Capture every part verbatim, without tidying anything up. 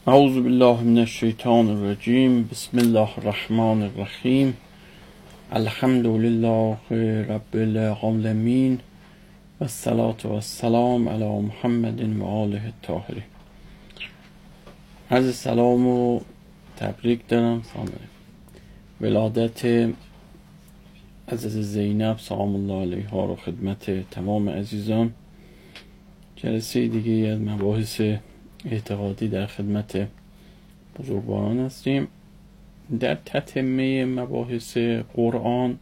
اعوذ بالله من الشیطان الرجیم. بسم الله الرحمن الرحیم. الحمد لله رب العالمین و الصلاة و السلام علی محمد و آله الطاهرین. عرض سلام و تبریک دارم. ولادت عزیز زینب سلام الله علیها رو خدمت تمام عزیزان. جلسه دیگه از مباحث اعتقادی در خدمت بزرگواران هستیم. در تتمه مباحث قرآن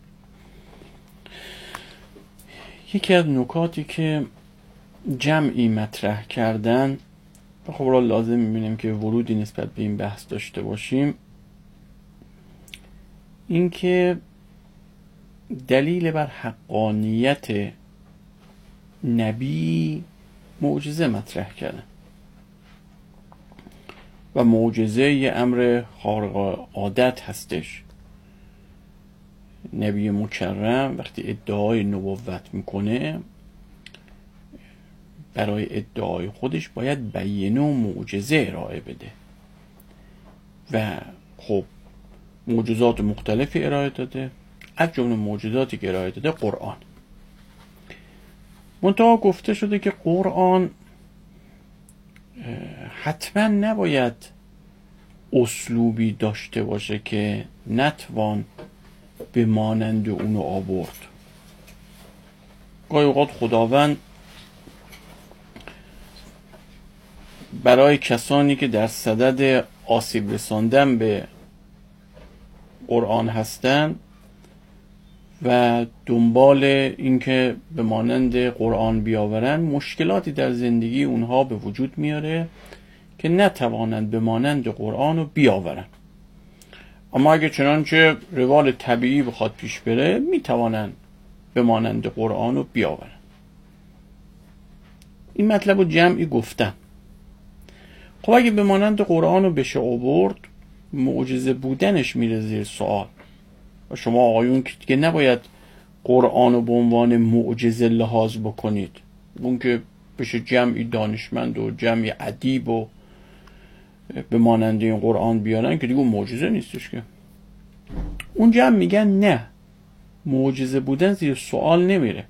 یکی از نکاتی که جمعی مطرح کردن و خب را لازم میبینیم که ورودی نسبت به این بحث داشته باشیم، اینکه دلیل بر حقانیت نبی معجزه مطرح کردن و معجزه یه امر خارق عادت هستش. نبی مکرم وقتی ادعای نبوت میکنه برای ادعای خودش باید بیانه و معجزه ارائه بده و خب معجزات مختلفی ارائه داده، از جمله معجزاتی که ارائه داده قرآن. منتها گفته شده که قرآن حتما نباید اسلوبی داشته باشه که نتوان به مانند اونو آورد. گاهی اوقات خداوند برای کسانی که در صدد آسیب رساندن به قرآن هستن و دنبال اینکه به مانند قرآن بیاورن، مشکلاتی در زندگی اونها به وجود میاره که نتوانند به مانند قرآن رو بیاورن. اما اگه چنانچه روال طبیعی بخواد پیش بره میتوانند به مانند قرآن رو بیاورن. این مطلب رو جمعی گفتن. خب اگه به مانند قرآن رو بشه آورد، معجزه بودنش میره زیر سوال و شما آقایون که دیگه نباید قرآن رو به عنوان معجزه لحاظ بکنید. اون که بشه جمعی دانشمند و جمعی ادیب و به مانند این قرآن بیارن که دیگه اون معجزه نیستش. که اون جمع میگن نه، معجزه بودن زیر سوال نمیره.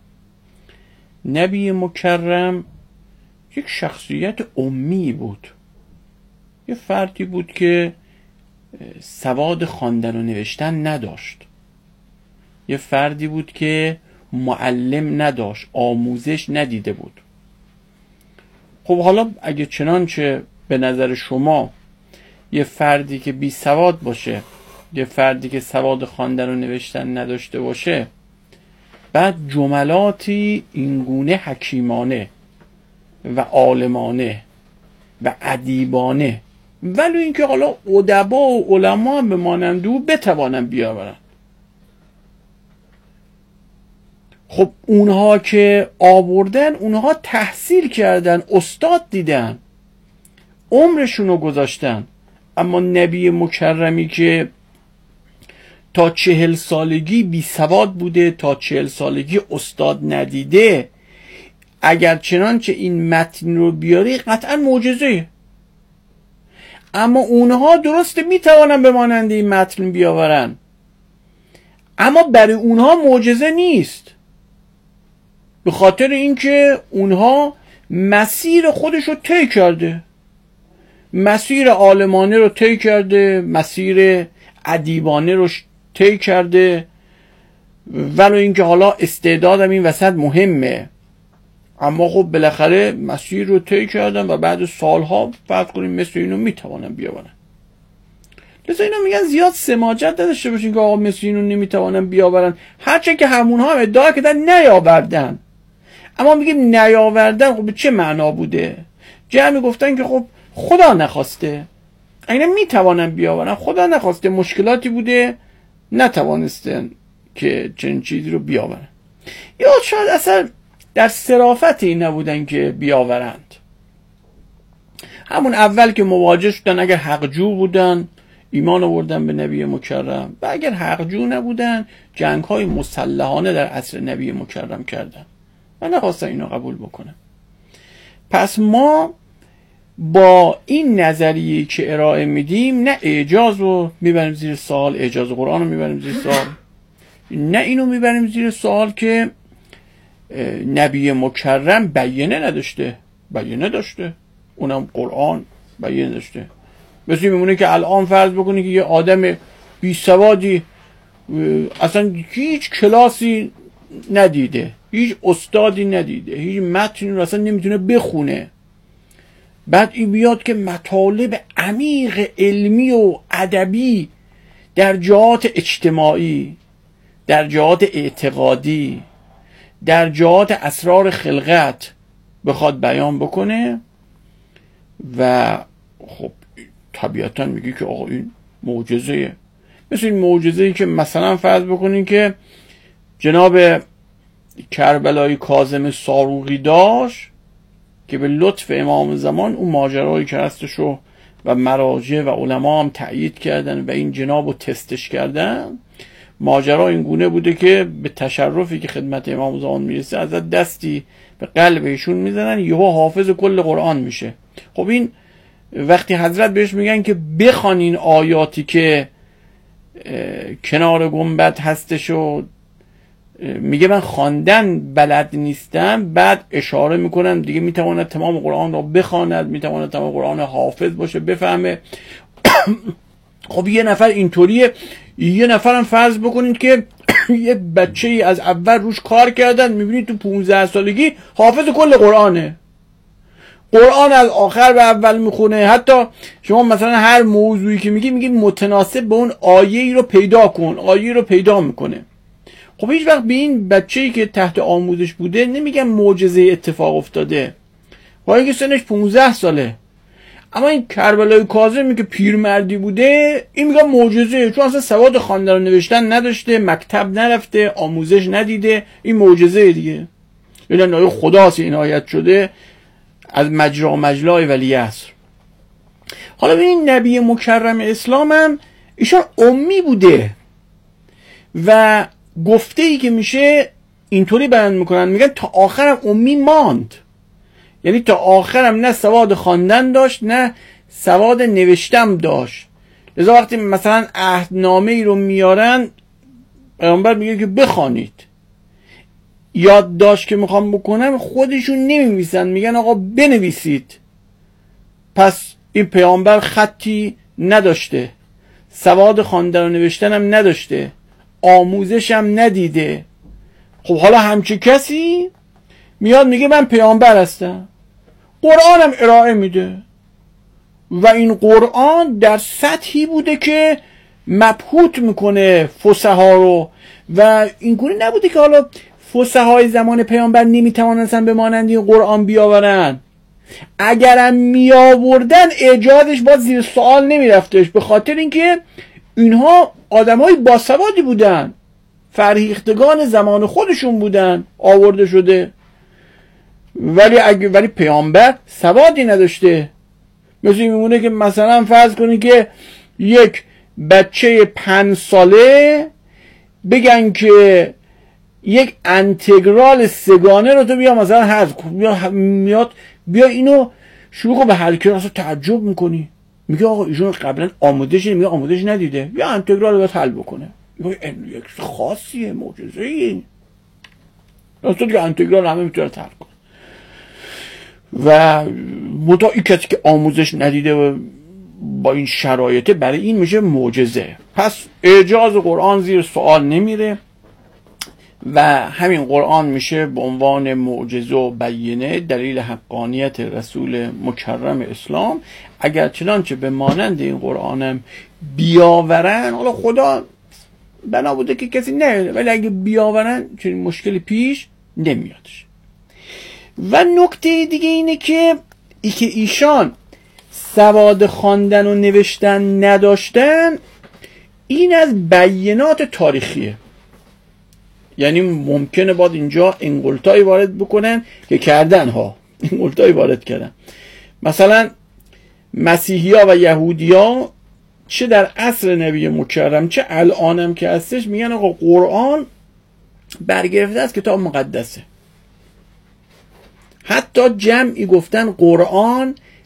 نبی مکرم یک شخصیت امی بود، یه فردی بود که سواد خواندن و نوشتن نداشت، یه فردی بود که معلم نداشت، آموزش ندیده بود. خب حالا اگه چنانچه به نظر شما یه فردی که بی سواد باشه، یه فردی که سواد خواندن و نوشتن نداشته باشه، بعد جملاتی اینگونه حکیمانه و عالمانه و ادیبانه، ولی اینکه حالا ادبا و علما هم به مانند او بتوانن بیاورن، خب اونها که آوردن اونها تحصیل کردن، استاد دیدن، عمرشون رو گذاشتن. اما نبی مکرمی که تا چهل سالگی بی سواد بوده، تا چهل سالگی استاد ندیده، اگر چنانچه این متن رو بیاری قطعا معجزه. اما اونها درسته میتوانن به مانند این متن بیاورن، اما برای اونها معجزه نیست، به خاطر اینکه اونها مسیر خودش رو طی کرده، مسیر عالمانه رو طی کرده، مسیر ادیبانه رو طی کرده، ولی اینکه حالا استعدادم این وسط مهمه، اما خب بالاخره مسیر رو طی کردن و بعد سالها فرض کنیم مثل اینو میتوانن بیاورن. لذا اینا میگن زیاد سماجت نداشته باشین که آقا مثل اینو نمیتوانن بیاورن، هرچه که همونها هم ادعا کردن نیاوردن. اما میگیم نیاوردن، خب به چه معنا بوده؟ جمعی گفتن که خب خدا نخواسته، اینا میتوانن بیاورن، خدا نخواسته، مشکلاتی بوده نتوانستن که چنین چیزی رو بیاورن، یا شاید اصلا در صرافتی نبودن که بیاورند. همون اول که مواجه شدن، اگر حقجو بودن ایمان آوردن به نبی مکرم، و اگر حقجو نبودن جنگ های مسلحانه در عصر نبی مکرم کردن و نخواستن اینو قبول بکنن. پس ما با این نظریه که ارائه میدیم نه اعجاز رو میبریم زیر سوال، اعجاز قرآن رو میبریم زیر سوال، نه اینو میبریم زیر سوال که نبی مکرم بیانه نداشته. بیانه داشته، اونم قرآن بیانه داشته. مثل میمونه که الان فرض بکنی که یه آدم بی سوادی اصلا هیچ کلاسی ندیده، هیچ استادی ندیده، هیچ متنی رو اصلا نمیتونه بخونه، بعد این بیاد که مطالب عمیق علمی و ادبی در جهات اجتماعی، در جهات اعتقادی، در جهات اسرار خلقت بخواد بیان بکنه و خب طبیعتا میگی که آقا این معجزه‌ایه. مثل این معجزه‌ای که مثلا فرض بکنین که جناب کربلای کاظم صاروخی داشت که به لطف امام زمان اون ماجرایی که هستشو و مراجع و علما هم تأیید کردن و این جناب رو تستش کردن. ماجرا این گونه بوده که به تشرفی که خدمت امام زمان میرسه ازت دستی به قلب ایشون میزنن، یهو حافظ کل قرآن میشه. خب این وقتی حضرت بهش میگن که بخوان این آیاتی که کنار گنبد هستش و میگه من خواندن بلد نیستم، بعد اشاره میکنم دیگه میتواند تمام قرآن را بخواند، میتواند تمام قرآن حافظ باشه بفهمه. خب یه نفر اینطوریه، یه نفرم فرض بکنید که یه بچه ای از اول روش کار کردن، میبینید تو پونزده سالگی حافظ کل قرآنه، قرآن از آخر به اول میخونه. حتی شما مثلا هر موضوعی که میگی میگی متناسب به اون آیه ای رو پیدا کن، آیه رو پیدا میکنه. خب هیچ وقت به این بچه‌ای که تحت آموزش بوده نمیگن معجزه اتفاق افتاده، با اینکه سنش پونزده ساله. اما این کربلای کاظمی که پیرمردی بوده این میگن معجزه، چون اصلا سواد خواندن و نوشتن نداشته، مکتب نرفته، آموزش ندیده، این معجزه دیگه. یعنی نای خداست این آیت شده از مجرا و مجلای ولیعصر. حالا ببین نبی مکرم اسلام هم ایشان امی بوده و گفته ای که میشه اینطوری بیان میکنن، میگن تا آخرم امی ماند، یعنی تا آخرم نه سواد خواندن داشت نه سواد نوشتم داشت. لذا وقتی مثلا عهدنامه ای رو میارن پیامبر میگه که بخوانید، یادداشت که میخوام بکنم خودشون نمی‌نویسن، میگن آقا بنویسید. پس این پیامبر خطی نداشته، سواد خواندن و نوشتن هم نداشته، آموزش هم ندیده. خب حالا همچه کسی میاد میگه من پیامبر هستم، قرآن هم ارائه میده و این قرآن در سطحی بوده که مبهوت میکنه فصحا رو و اینگونه نبوده که حالا فصحای زمان پیامبر نمیتوانستن به مانند این قرآن بیاورن. اگرم میآوردن اعجازش باز زیر سوال نمیرفتش، به خاطر اینکه اینها آدمای باسوادی بودن، فرهیختگان زمان خودشون بودن آورده شده، ولی اگه ولی پیامبر سوادی نداشته. مثل میمونه که مثلا فرض کنی که یک بچه پنج ساله بگن که یک انتگرال سگانه رو تو بیا مثلا حذف کن، بیا میاد بیا اینو شروع به حل کردن، اصلا تعجب میکنی، میگه آقا ایشون قبلا آموزش میگه آموزش ندیده، یا انتگرال رو باید حل بکنه. یک خاصیه، معجزه‌ای. اصلا که انتگرال همه میتونه حل کنه و متا این کسی که آموزش ندیده و با این شرایطه برای این میشه معجزه. پس اعجاز قرآن زیر سوال نمیره و همین قرآن میشه به عنوان معجزه و بیانه دلیل حقانیت رسول مکرم اسلام. اگر چنانچه به مانند این قرآنم بیاورن، حالا خدا بنا بوده که کسی نه، ولی اگه بیاورن چنین مشکلی پیش نمیادش. و نکته دیگه اینه که ای که ایشان سواد خواندن و نوشتن نداشتن، این از بیانات تاریخیه. یعنی ممکنه باید اینجا انگلتایی وارد بکنن که کردن ها، انگلتایی وارد کردن. مثلا مسیحی ها و یهودی ها چه در عصر نبی مکرم چه الانم که هستش میگن آقا قرآن برگرفته از کتاب مقدسه. حتی جمعی گفتن قرآن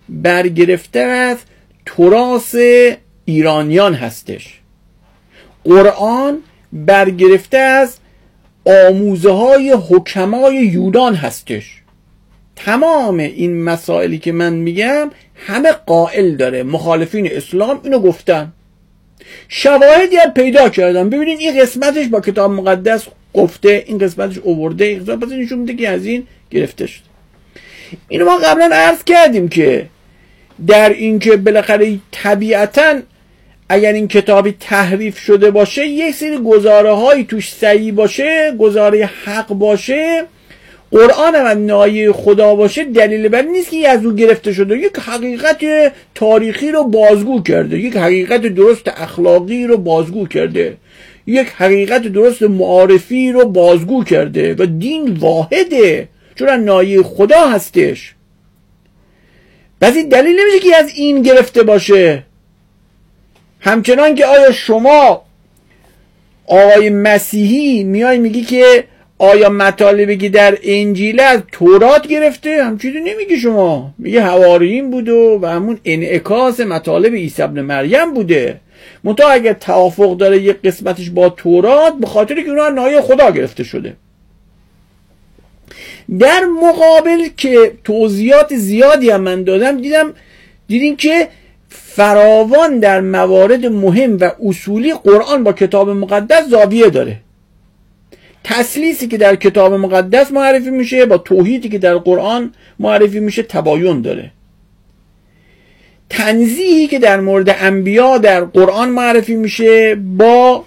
برگرفته از تراث ایرانیان هستش. قرآن برگرفته از آموزه های حکمای یونان هستش. تمام این مسائلی که من میگم همه قائل داره، مخالفین اسلام اینو گفتن. شواهدی هم پیدا کردم. ببینید این قسمتش با کتاب مقدس گفته، این قسمتش اوورده، این قسمت پس نشون میده که از این گرفته شده. اینو ما قبلا عرض کردیم که در این که بالاخره طبیعتاً اگر این کتابی تحریف شده باشه یک سری گزاره هایی توش صحیح باشه، گزاره حق باشه، قرآن هم نایه خدا باشه، دلیل بر این نیست که از او گرفته شده. یک حقیقت تاریخی رو بازگو کرده، یک حقیقت درست اخلاقی رو بازگو کرده، یک حقیقت درست معارفی رو بازگو کرده و دین واحده چون نایه خدا هستش. پس این دلیل نمیشه که از این گرفته باشه. همچنان که آیا شما آقای مسیحی میای میگی که آیا مطالبی که در انجیل از تورات گرفته؟ همچیزی نمیگی شما، میگه حواریین بود و, و همون انعکاس مطالب عیسی ابن مریم بوده. منتها اگر توافق داره یک قسمتش با تورات، به خاطر که اونها نایه خدا گرفته شده. در مقابل که توضیحات زیادی هم من دادم، دیدم دیدیم که فراوان در موارد مهم و اصولی قرآن با کتاب مقدس زاویه داره. تسلیسی که در کتاب مقدس معرفی میشه با توحیدی که در قرآن معرفی میشه تباین داره. تنزیهی که در مورد انبیا در قرآن معرفی میشه با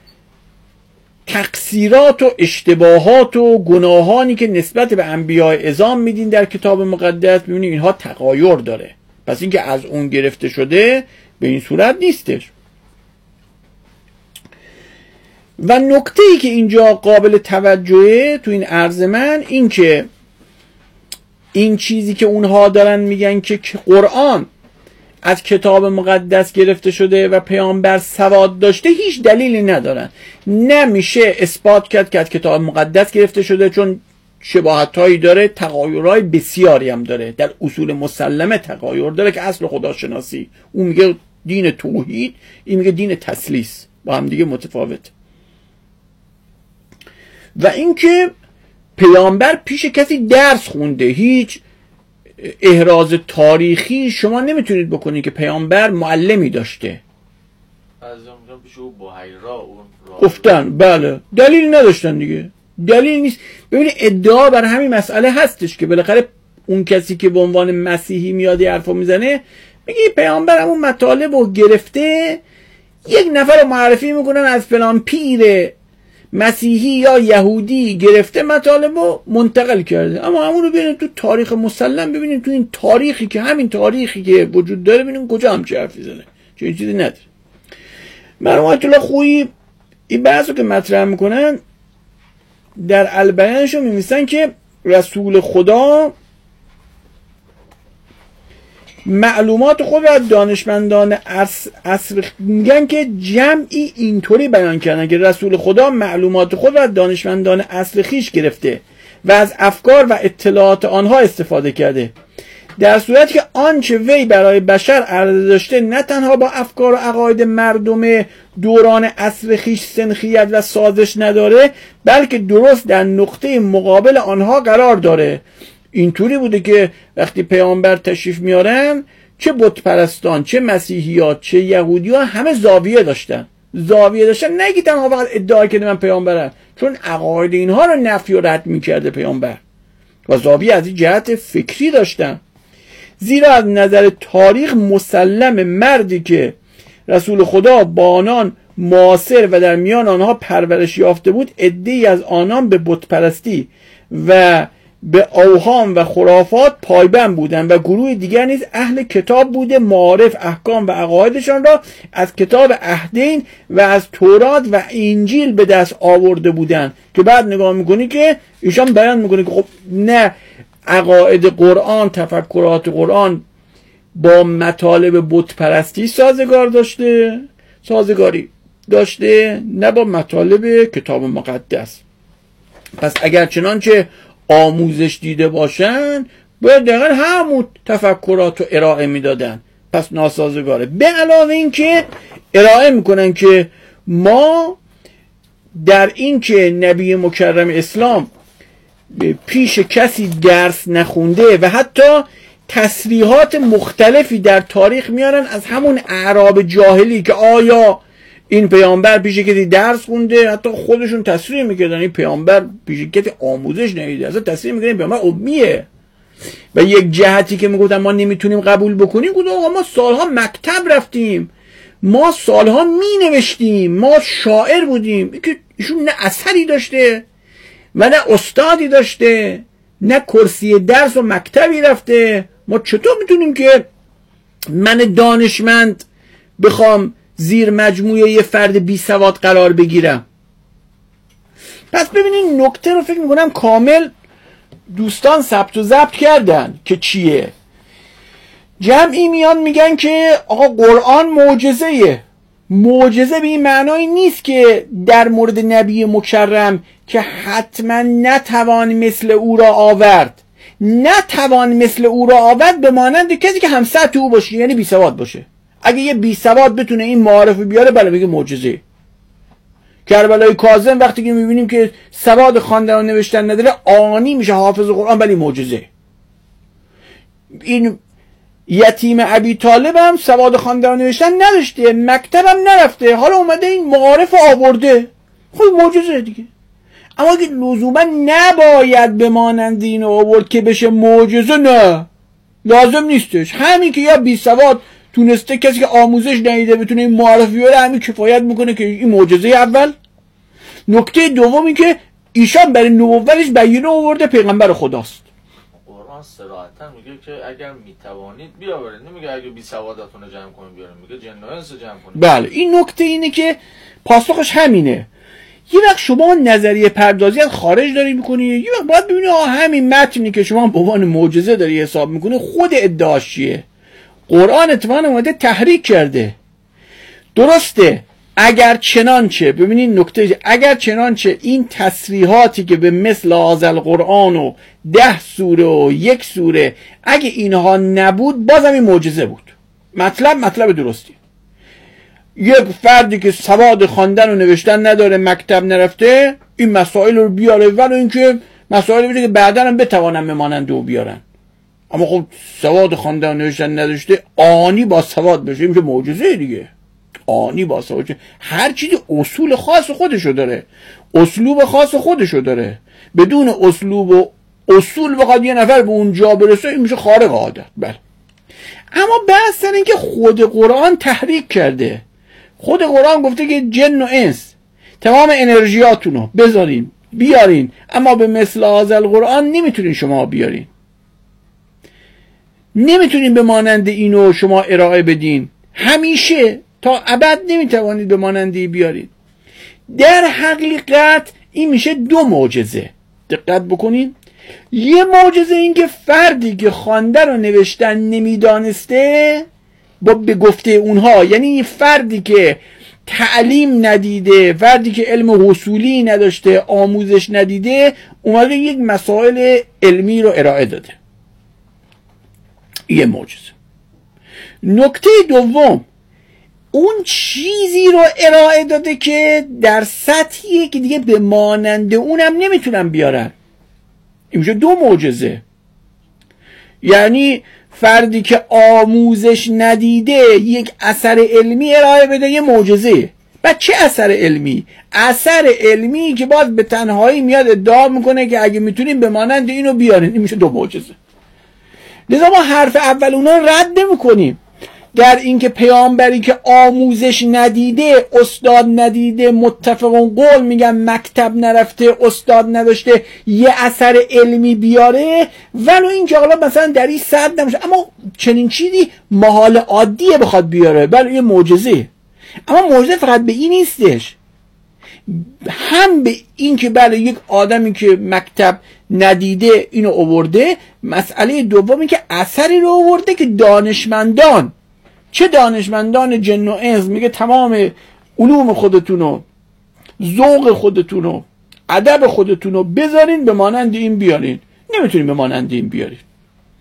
تقصیرات و اشتباهات و گناهانی که نسبت به انبیا اعظام میدین در کتاب مقدس، ببینید اینها تغایر داره. پس اینکه از اون گرفته شده به این صورت نیستش. و نکته ای که اینجا قابل توجهه تو این عرض من این که این چیزی که اونها دارن میگن که قرآن از کتاب مقدس گرفته شده و پیامبر سواد داشته، هیچ دلیلی ندارن. نمیشه اثبات کرد که از کتاب مقدس گرفته شده، چون شباهت‌هایی داره، تغایرهای بسیاری هم داره. در اصول مسلمه تغایر داره که اصل خداشناسی، اون میگه دین توحید، این میگه دین تثلیث، با هم دیگه متفاوت. و اینکه پیامبر پیش کسی درس خونده، هیچ احراز تاریخی شما نمیتونید بکنید که پیامبر معلمی داشته. گفتن بله، دلیل نداشتن دیگه، دلیل نیست. ببینید ادعا بر همین مسئله هستش که بالاخره اون کسی که به عنوان مسیحی میاد حرفو میزنه میگه پیامبر همون مطالب رو گرفته، یک نفر رو معرفی میکنن از فلان پیر مسیحی یا یهودی گرفته مطالب رو منتقل کرده. اما همون رو ببینید تو تاریخ مسلم، ببینید تو این تاریخی که همین تاریخی که وجود داره، ببینید کجا همچی حرفی زنه، چه چیزی نداره. مرحوم آیت الله خویی این بحث رو که مطرح میکنن در البیانشون می‌نویسن که رسول خدا معلومات خود را از دانشمندان عصر، میگن که جمعی اینطوری بیان کردن که رسول خدا معلومات خود را از دانشمندان اصل خیش گرفته و از افکار و اطلاعات آنها استفاده کرده، در صورتی که آنچه وی برای بشر عرضه داشته نه تنها با افکار و عقاید مردم دوران عصر خیش سنخیت و سازش نداره، بلکه درست در نقطه مقابل آنها قرار داره. اینطوری بوده که وقتی پیامبر تشریف میارن، چه بت پرستان، چه مسیحیات، چه یهودیان، همه زاویه داشتن. زاویه داشتن، نه که تنها فقط ادعا کرده من پیامبرم، چون عقاید اینها رو نفی و رد میکرده پیامبر، و زاویه از این جهت فکری داشتن. زیرا از نظر تاریخ مسلم مردی که رسول خدا با آنان معاصر و در میان آنها پرورش یافته بود، عده‌ای از آنان به بت پرستی و به اوهام و خرافات پایبند بودند و گروه دیگر نیز اهل کتاب بوده، معارف احکام و عقایدشان را از کتاب عهدین و از تورات و انجیل به دست آورده بودند. که بعد نگاه میکنی که ایشان بیان میکنه که خب نه، عقاید قرآن، تفکرات قرآن با مطالب بت پرستی سازگار داشته، سازگاری داشته، نه با مطالب کتاب مقدس. پس اگر چنانچه آموزش دیده باشن، باید دقیقا همون تفکرات رو ارائه میدادن. پس ناسازگاره. به علاوه این که ارائه میکنن که ما در این که نبی مکرم اسلام پیش کسی درس نخونده و حتی تصریحات مختلفی در تاریخ میارن از همون اعراب جاهلی که آیا این پیامبر پیش کسی درس خونده، حتی خودشون تصریح میکردن این پیامبر پیش کسی آموزش ندیده، اصلا تصریح میکردن این پیامبر امیه. و یک جهتی که میگفتن ما نمیتونیم قبول بکنیم، گفتن آقا ما سالها مکتب رفتیم، ما سالها مینوشتیم، ما شاعر بودیم. که ایشون نه اثری داشته و نه استادی داشته، نه کرسی درس و مکتبی رفته، ما چطور میتونیم که من دانشمند بخوام زیر مجموعه یه فرد بی سواد قرار بگیرم؟ پس ببینین نکته رو فکر میکنم کامل دوستان ثبت و ضبط کردن که چیه. جمعی میان میگن که آقا قرآن معجزه‌ایه. معجزه به این معنای نیست که در مورد نبی مکرم که حتما نتوان مثل او را آورد، نتوان مثل او را آورد به مانند کسی که همسطح او باشه، یعنی بی سواد باشه. اگه یه بی سواد بتونه این معارف بیاره، بله بگه معجزه. کربلای کاظم وقتی که میبینیم که سواد خواندن و نوشتن نداره، آنی میشه حافظ قرآن، ولی معجزه. این یتیم ابی طالب هم سواد خواندن و نوشتن نداشته، مکتبم نرفته، حالا اومده این معارف آورده، خب معجزه دیگه. اما اگه لزوما نباید به مانند این آورد که بشه معجزه، نه لازم نیستش. همین که یا بی سواد تونسته کسی که آموزش ندیده بتونه این معارف بیاره، همین کفایت میکنه که این معجزه اول. نکته دومی که ایشان برای نبوتش بیانه آورده پیغمبر خداست. قرآن صراحتا میگه که اگر میتوانید بیاورید، نمیگه اگه بی سواداتون رو جمع کنید بیارید، میگه جن و انس جمع کنید. بله این نکته اینه که پاسخش همینه. یه وقت شما نظریه پردازی از خارج داری میکنی، یه وقت باید ببینی آه همین متنی که شما به عنوان معجزه داری حساب میکنی خود ادعاش چیه. قرآن اتفاقا اومده تحریک کرده. درسته اگر چنانچه، ببینید نکته، اگر چنانچه این تصریحاتی که به مثل آزل قرآن و ده سوره و یک سوره اگه اینها نبود، بازم این معجزه بود. مطلب مطلب درستی. یک فردی که سواد خواندن و نوشتن نداره، مکتب نرفته، این مسائل رو بیاره، ولی اینکه مسائل بوده که بعدا هم بتوانن بمانند و بیارن. اما خب سواد خواندن و نوشتن نداشته، آنی با سواد بشه، این میشه معجزه دیگه. آنی با سواد، هر چیزی اصول خاص خودشو داره، اسلوب خاص خودشو داره. بدون اسلوب و اصول بخواد یه نفر به اونجا برسه، این میشه خارق عادت. بله. اما بحث این که خود قرآن تحریک کرده. خود قرآن گفته که جن و انس تمام انرژیاتونو بذارین بیارین، اما به مثل آزل قرآن نمیتونین شما بیارین، نمیتونین به مانند اینو شما ارائه بدین، همیشه تا ابد نمیتوانید به مانندی بیارید. در حقیقت این میشه دو معجزه. دقت بکنین. یه معجزه این که فردی که خواندن و نوشتن نمیدانسته، با به گفته اونها، یعنی فردی که تعلیم ندیده، فردی که علم حصولی نداشته، آموزش ندیده، اومده یک مسائل علمی رو ارائه داده. یه معجزه. نکته دوم، اون چیزی رو ارائه داده که در سطحیه که دیگه به مانند اونم نمیتونن بیارن. این میشه دو معجزه. یعنی فردی که آموزش ندیده یک اثر علمی ارائه بده، یه معجزه. بعد چه اثر علمی؟ اثر علمی که باز به تنهایی میاد ادعا میکنه که اگه میتونیم به مانند اینو بیارین. این میشه دو معجزه. لذا ما حرف اول اونا رد نمی‌کنیم. در اینکه پیامبری که آموزش ندیده، استاد ندیده، متفقون قول میگن مکتب نرفته، استاد نداشته، یه اثر علمی بیاره، ولو اینکه حالا مثلا در این صد نمیشه، اما چنین چیزی محال عادیه بخواد بیاره، بله یه معجزه. اما معجزه فقط به این نیستش، هم به این که بله یک آدمی که مکتب ندیده اینو آورده، مسئله دومی که اثری رو آورده که دانشمندان، چه دانشمندان جن و انس، میگه تمام علوم خودتونو، ذوق خودتونو، ادب خودتونو بذارین به مانند این بیارین. نمیتونین به مانند این بیارین.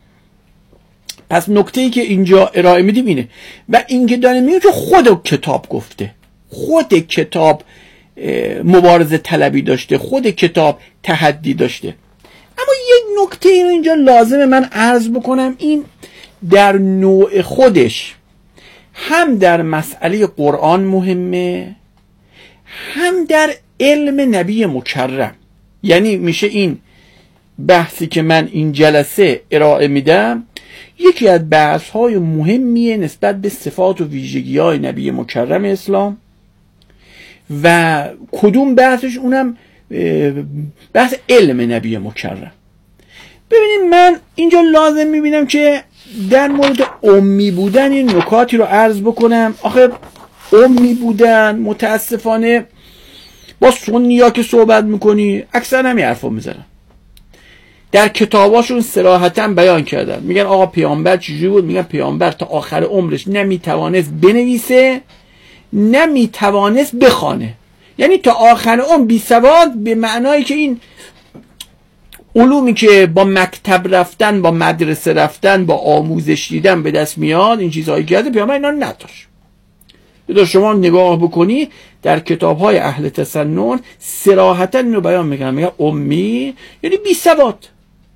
پس نکته‌ای که اینجا ارائه میدیم اینه و اینکه داره میگه که خود کتاب گفته، خود کتاب مبارزه طلبی داشته، خود کتاب تحدی داشته. اما یک نکته اینو اینجا لازمه من عرض بکنم، این در نوع خودش هم در مسئله قرآن مهمه، هم در علم نبی مکرم. یعنی میشه این بحثی که من این جلسه ارائه میدم یکی از بحث‌های مهمیه نسبت به صفات و ویژگی‌های نبی مکرم اسلام و کدوم بحثش؟ اونم بحث علم نبی مکرم. ببینید من اینجا لازم میبینم که در مورد امی بودن این نکاتی رو عرض بکنم. آخه امی بودن متاسفانه با سنی‌ها که صحبت میکنی اکثر همین حرفا میزنن، در کتاباشون صراحتاً بیان کردن، میگن آقا پیامبر چجوری بود؟ میگن پیامبر تا آخر عمرش نمیتوانست بنویسه نمیتوانست بخوانه، یعنی تا آخر عمر بی سواد، به معنایی که این علومی که با مکتب رفتن، با مدرسه رفتن، با آموزش دیدن به دست میاد، این چیزهایی کرده، پیامبر اینا نداشت. اگر شما نگاه بکنی در کتاب‌های اهل تسنن صراحتاً اینو بیان میکنن، میگن امی یعنی بی سواد.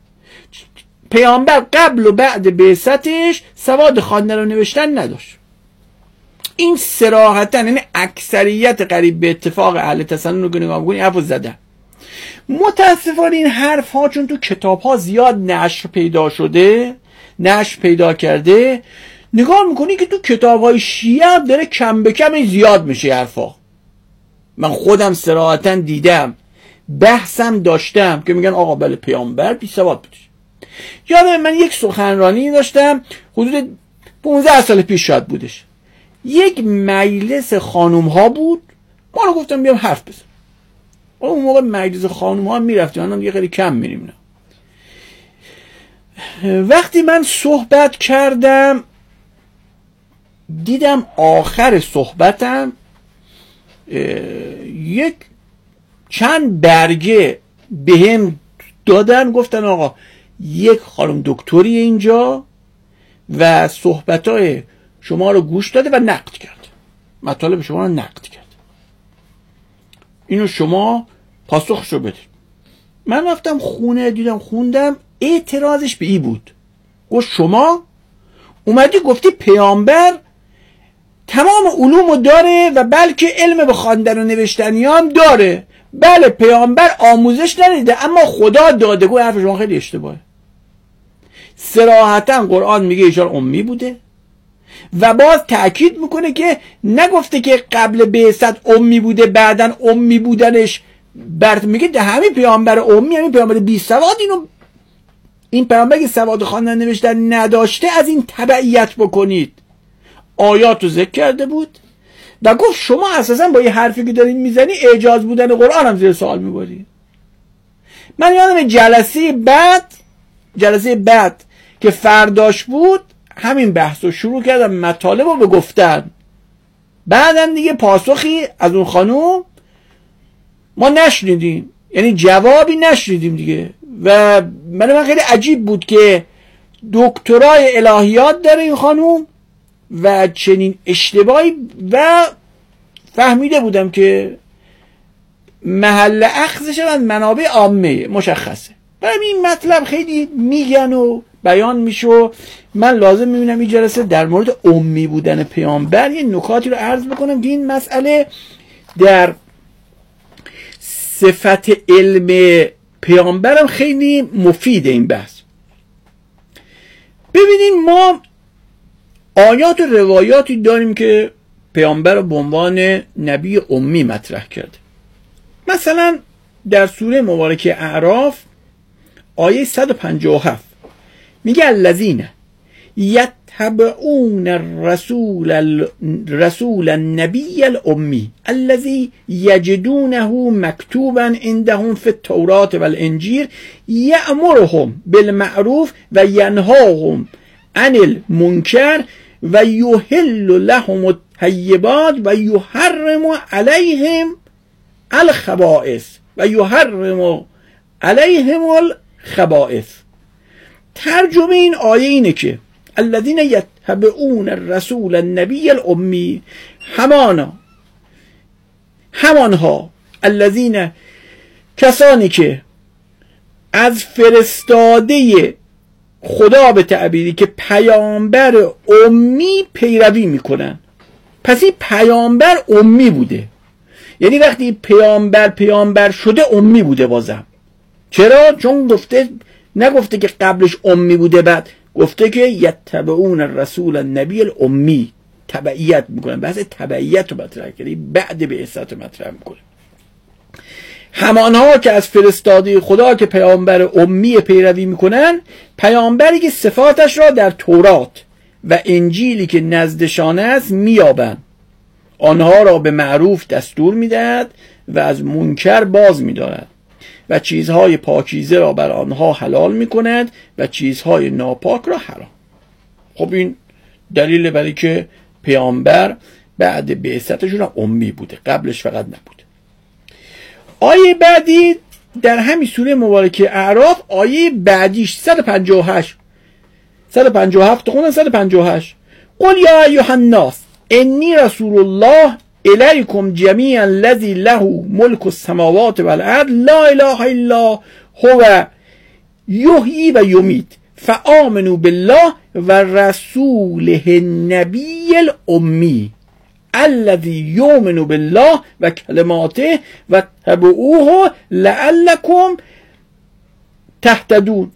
پیامبر قبل و بعد بعثتش سواد خواندن و نوشتن نداشت. این صراحتاً یعنی اکثریت قریب به اتفاق اهل تسنن رو نگاه بکنی حرفو زدن. متاسفانه این حرف ها چون تو کتاب ها زیاد نشر پیدا شده، نشر پیدا کرده، نگاه میکنی که تو کتاب های شیعه داره کم به کم زیاد میشه حرفا. من خودم صراحتاً دیدم، بحثم داشتم که میگن آقا بله پیامبر بی سواد بود. یادم من یک سخنرانی داشتم حدود پانزده سال پیش شاید بودش، یک مجلس خانوم ها بود، ما رو گفتم بیام حرف بزن. اون موقع مجلس خانوم ها میرفتیم، الان یه خیلی کم میریم. وقتی من صحبت کردم دیدم آخر صحبتم یک چند برگه به هم دادن، گفتن آقا یک خانم دکتری اینجا و صحبتای شما رو گوش داده و نقد کرد، مطالب شما رو نقد کرد، اینو شما پاسخشو بدید. من رفتم خونه دیدم خوندم، اعتراضش به این بود، گفت شما اومدی گفتی پیامبر تمام علومو داره و بلکه علم به خواندن و نوشتنی هم داره، بله پیامبر آموزش ندیده اما خدا داده. گفت حرف شما خیلی اشتباهه. صراحتا قرآن میگه ایشان امی بوده و باز تأکید میکنه که نگفته که قبل بعثت امی بوده بعدن امی بودنش برد، میگه ده همین پیامبر امی، همین پیامبر بی سواد، اینو این پیامبر که سواد خواندن نوشتن نداشته از این تبعیت بکنید. آیات رو ذکر کرده بود و گفت شما اساسا با یه حرفی که دارین میزنی اعجاز بودن قرآن هم زیر سوال میبری. من یادم جلسه بعد جلسه بعد که فرداش بود همین بحث رو شروع کردم، مطالب رو بگفتن، بعدن دیگه پاسخی از اون خانوم ما نشنیدیم، یعنی جوابی نشنیدیم دیگه. و من من خیلی عجیب بود که دکترای الهیات داره این خانوم و چنین اشتباهی، و فهمیده بودم که محل اخذش از منابع عامه مشخصه. برای این مطلب خیلی میگن و بیان میشه و من لازم میبینم این جلسه در مورد امی بودن پیامبر یه نکاتی رو عرض بکنم که این مسئله در صفت علم پیامبرم خیلی مفیده. این بحث ببینیم ما آیات و روایاتی داریم که پیامبر رو به عنوان نبی امی مطرح کرده. مثلا در سوره مبارکه اعراف آیه صد و پنجاه و هفت میگه الذین یتبعون الرسول الرسول النبی الامی الذی یجدونه مکتوبا عندهم فی التوراة والانجیل یأمرهم بالمعروف و ینهاهم عن المنکر و یحل لهم الطیبات و یحرم علیهم الخبائث و یحرم علیهم الخبائث. ترجمه این آیه اینه که الذین یتبعون الرسول النبی الامی، همانا همانها الذین کسانی که از فرستاده خدا به تعبیری که پیامبر امی پیروی میکنن. پس این پیامبر امی بوده، یعنی وقتی پیامبر پیامبر شده امی بوده بازم. چرا؟ چون گفته نگفته که قبلش امی بوده، بعد گفته که یتبعون الرسول النبی الامی، تبعیت میکنن. بحث تبعیت رو مطرح کردی، بعد بعثت رو مطرح میکنه. همانها که از فرستاده خدا که پیامبر امی پیروی میکنن، پیامبری که صفاتش را در تورات و انجیلی که نزدشان است مییابند، آنها را به معروف دستور میدهد و از منکر باز میدارد و چیزهای پاکیزه را بر آنها حلال میکند و چیزهای ناپاک را حرام. خب این دلیل برای که پیامبر بعد بعثتشون امی بوده، قبلش فقط نبوده. آیه بعدی در همین سوره مبارکه اعراف، آیه بعدیش صد و پنجاه و هشت صد و پنجاه و هفت خوندن. صد و پنجاه و هشت قل یا ایها الناس انی رسول الله الیکم جمیعا الذی له ملک السماوات والارض لا اله الا هو یحیی و یمیت فآمنوا بالله و رسوله النبی الامی الذی یؤمن بالله و کلماته و تبعوه لعلکم تهتدون.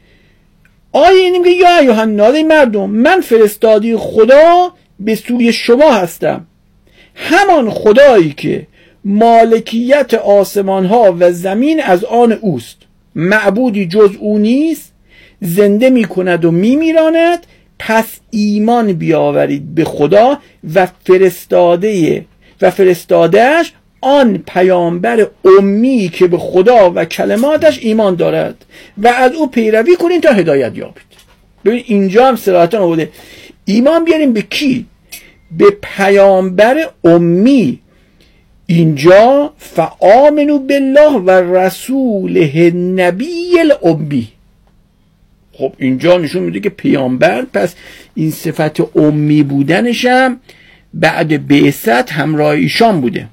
آیه این میگه یا ایها الناس، مردم، من فرستادی خدا به سوی شما هستم، همان خدایی که مالکیت آسمان ها و زمین از آن اوست، معبودی جز او نیست، زنده می کند و می میراند. پس ایمان بیاورید به خدا و فرستاده و فرستادهش آن پیامبر امی که به خدا و کلماتش ایمان دارد و از او پیروی کنید تا هدایت یابید. ببین اینجا هم صراحتاً آورده ایمان بیاریم به کی؟ به پیامبر امی. اینجا فآمنوا بالله و رسوله النبی الامی. خب اینجا نشون میده که پیامبر، پس این صفت امی بودنش هم بعد بعثت همراه ایشان بوده.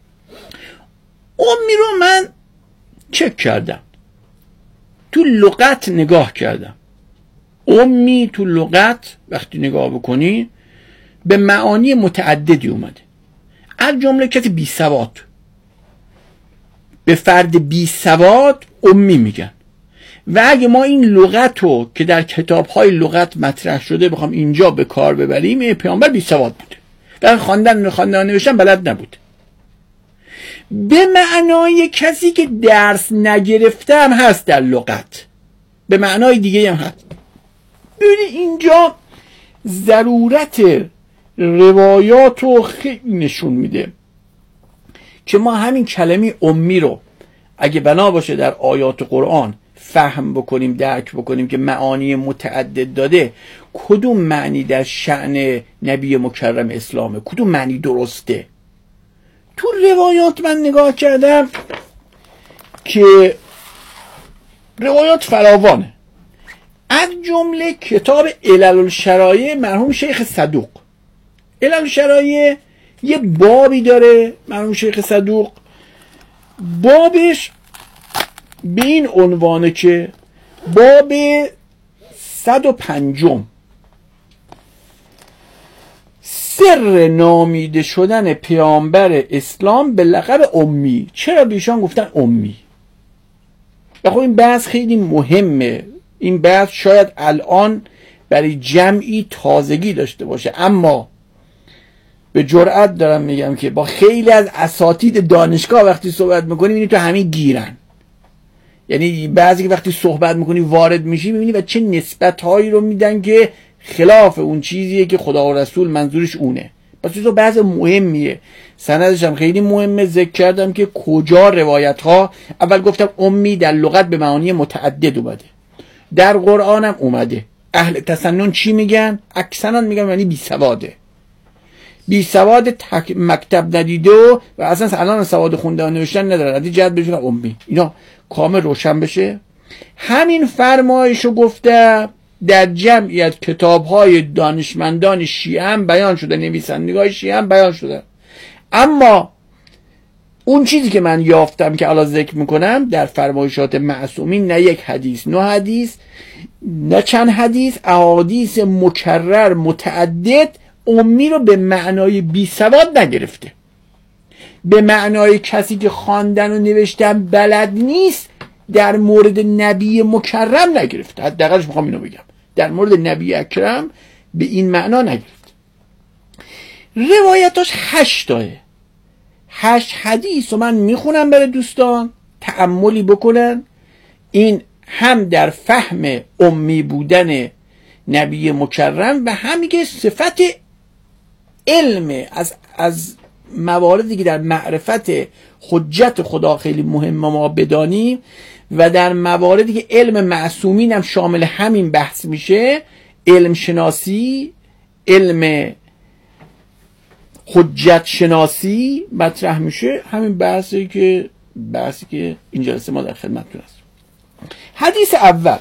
امی رو من چک کردم، تو لغت نگاه کردم. امی تو لغت وقتی نگاه بکنی به معانی متعددی اومده، از جمله کسی بی سواد. به فرد بی سواد امی میگن. و اگه ما این لغت رو که در کتاب‌های لغت مطرح شده بخوام اینجا به کار ببریم، پیامبر بی سواد بوده، در خواندن خواندن نوشتن بلد نبوده. به معنای کسی که درس نگرفته هم هست در لغت، به معنای دیگه هم هست. ببینید اینجا ضرورت روایات رو خیلی نشون میده که ما همین کلمه امی رو اگه بنا باشه در آیات قرآن فهم بکنیم، درک بکنیم که معانی متعدد داده، کدوم معنی در شأن نبی مکرم اسلامه، کدوم معنی درسته. تو روایات من نگاه کردم که روایات فراوانه، از جمله کتاب علل الشرایع مرحوم شیخ صدوق. علل الشرایع یه بابی داره مرحوم شیخ صدوق، بابش به این عنوانه که باب صد و پنجم، سر نامیده شدن پیامبر اسلام به لقب امی. چرا بیشان گفتن امی؟ خب این بحث خیلی مهمه. این بحث شاید الان برای جمعی تازگی داشته باشه، اما به جرئت دارم میگم که با خیلی از اساتید دانشگاه وقتی صحبت میکنی میبینی تو همین گیرن. یعنی بعضی که وقتی صحبت میکنی وارد میشی میبینی و چه نسبت هایی رو میدن که خلاف اون چیزیه که خدا و رسول منظورش اونه. پس تو بحث مهمیه، سندش هم خیلی مهمه. ذکر کردم که کجا روایت ها، اول گفتم امی در لغت به معانی متعدد اومده، در قرآن هم اومده. اهل تسنن چی میگن؟ اکثرا میگن یعنی بی سواده، بی سواد تک مکتب ندیده و, و اصلا الان سواد خوندن و نوشتن نداره، از این جهت بهش میگن امی. اینا کامل روشن بشه. همین فرمایشو گفته در جمعی از کتاب‌های دانشمندان شیعه هم بیان شده، نویسندگان شیعه هم بیان شده. اما اون چیزی که من یافتم که الان ذکر میکنم در فرمایشات معصومین، نه یک حدیث، نه حدیث، نه چند حدیث، احادیث مکرر متعدد امی رو به معنای بی سواد نگرفته، به معنای کسی که خواندن و نوشتن بلد نیست در مورد نبی مکرم نگرفته. حداقلش میخوام اینو بگم، در مورد نبی اکرم به این معنا نگرفته. روایتاش هشتاه، هشت حدیث رو من میخونم برای دوستان تأملی بکنن. این هم در فهم امی بودن نبی مکرم و هم که صفت علم از از مواردی که در معرفت حجت خدا خیلی مهم ما بدانیم و در مواردی که علم معصومین هم شامل همین بحث میشه، علم شناسی، علم حجت شناسی مطرح میشه. همین بحثی که بحثی که این جلسه ما در خدمتتون هست. حدیث اول،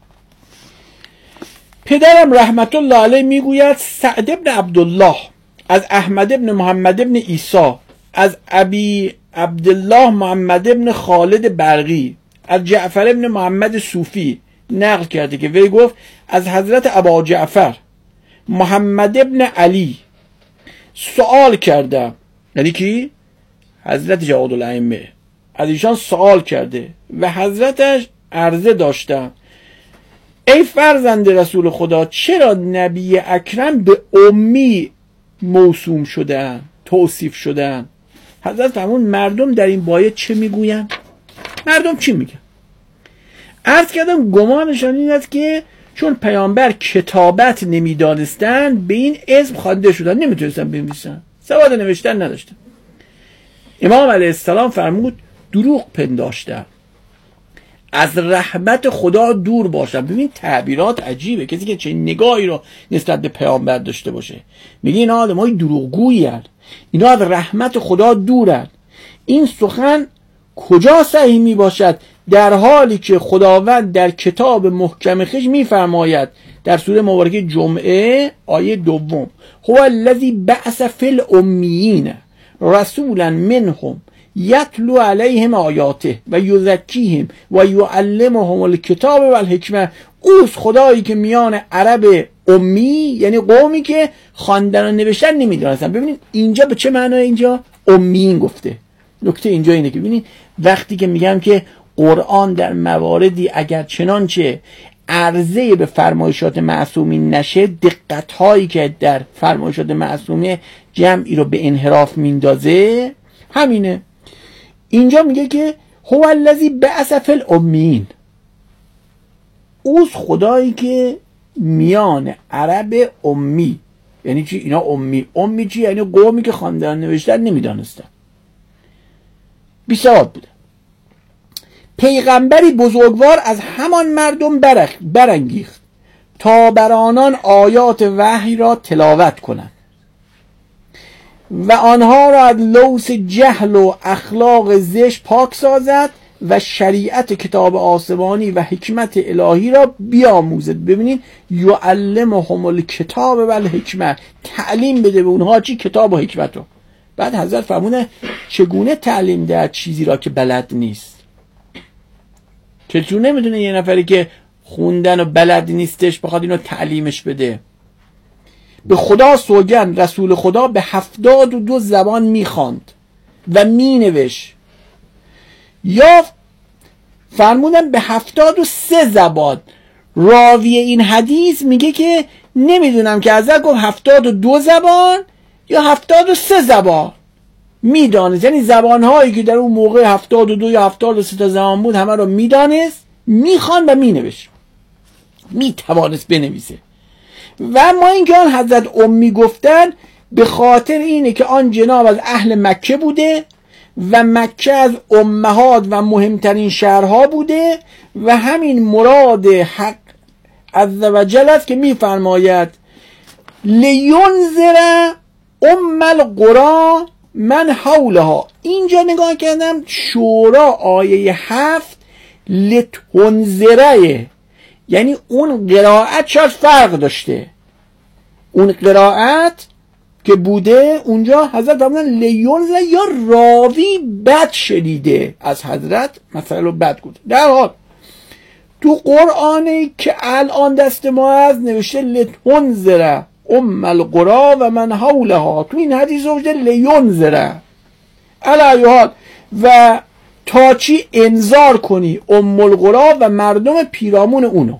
پدرم رحمت الله علیه میگوید سعد ابن عبدالله از احمد ابن محمد ابن عیسی از ابی عبدالله محمد ابن خالد برقی از جعفر ابن محمد صوفی نقل کرده که وی گفت از حضرت ابا جعفر محمد ابن علی سوال کردم، یعنی کی؟ حضرت جواد الائمه، از ایشان سوال کرده و حضرتش عرضه داشتم ای فرزند رسول خدا چرا نبی اکرم به امی موسوم شدن، توصیف شدن؟ حضرت فرمود مردم در این باره چه میگوین؟ مردم چی میگن؟ عرض کردم گمانشان این است که چون پیامبر کتابت نمیدانستن به این اسم خوانده شدن، نمیتونستن بنویسن، سواد نوشتن نداشتن. امام علیه السلام فرمود دروغ پنداشتن، از رحمت خدا دور باشن. ببین تعبیرات عجیبه، کسی که چه نگاهی رو نسبت به پیامبر داشته باشه میگه اینا آدمای دروغگویی هستند، اینا از رحمت خدا دورن. این سخن کجا صحیح می باشد در حالی که خداوند در کتاب محکم خویش میفرماید در سوره مبارکه جمعه آیه دوم هو الذی بعث فی الامیین رسولا منهم یتلو علیهم آیاته و یزکیهم و یعلمهم الکتاب و الحکمه. اوست خدایی که میان عرب امی، یعنی قومی که خواندن و نوشتن نمیدونستن. ببینید اینجا به چه معنای اینجا امیین گفته؟ نکته اینجا اینه که ببینید وقتی که میگم که قرآن در مواردی اگر چنانچه عرضه به فرمایشات معصومین نشه، دقت هایی که در فرمایشات معصومه جمعی رو به انحراف میندازه همینه. اینجا میگه که هو الذی بعث فی الامیین، اوست خدایی که میان عرب امی، یعنی چی؟ اینا امی امی چی؟ یعنی قومی که خواندن نوشتن نمیدانستن، بی سواد بودن. پیغمبری بزرگوار از همان مردم برانگیخت تا بر آنان آیات وحی را تلاوت کنند و آنها را از لوث جهل و اخلاق زشت پاک سازد و شریعت کتاب آسمانی و حکمت الهی را بیاموزد. ببینید یعلمهم الکتاب و الحکمه، تعلیم بده به اونها چی؟ کتاب و حکمت رو. بعد حضرت فرمونه چگونه تعلیم ده چیزی را که بلد نیست؟ چطور نمیدونه یه نفری که خوندن و بلد نیستش بخواد اینو تعلیمش بده؟ به خدا سوگند رسول خدا به هفتاد و دو زبان میخواند و مینوشت، یا فرمودن به هفتاد و سه زبان. راوی این حدیث میگه که نمیدونم که حضرت گفت هفتاد و دو زبان یا هفتاد و سه زبان میدانست، یعنی زبانهایی که در اون موقع هفتاد و دو یا هفتاد و سه تا زبان بود همه رو میدانست، میخوان و مینوشت، میتوانست بنویسه. و ما اینکه آن حضرت امی گفتن به خاطر اینه که آن جناب از اهل مکه بوده و مکه از امهات و مهمترین شهرها بوده و همین مراد حق عزوجل است که میفرماید لینذر ام القرى من حولها. اینجا نگاه کردم شورا آیه هفت لتنذره، یعنی اون قرائت شاید فرق داشته، اون قرائت که بوده اونجا حضرت فرمودن لیونزر، یا راوی بد شنیده از حضرت مثلا بد گفته. در حال تو قرآنی که الان دست ما از نوشته لتنذر ام القرى و من حولها، تو این حدیث نوشته لینذر علی حال و تا چی انذار کنی ام القرى و مردم پیرامون اونو.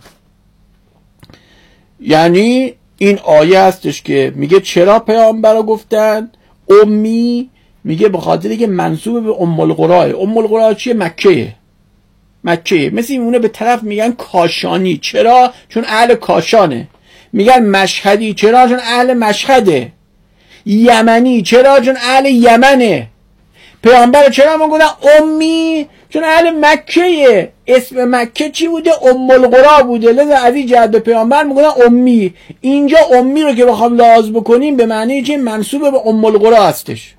یعنی این آیه هستش که میگه چرا پیامبرا گفتن امی، میگه به خاطر که منسوب به ام القرى. ام القرى چیه؟ مکه. مکه مثل اونه به طرف میگن کاشانی، چرا؟ چون اهل کاشانه. میگن مشهدی، چرا؟ چون اهل مشهده. یمنی، چرا؟ چون اهل یمنه. پیامبر چرا ما گفتن امی؟ چون اهل مکه. اسم مکه چی بوده؟ ام القرى بوده، لذا از این جهت به پیامبر میگن امی. اینجا امی رو که بخوام لحاظ بکنیم به معنی چه؟ منسوب به ام القرى هستش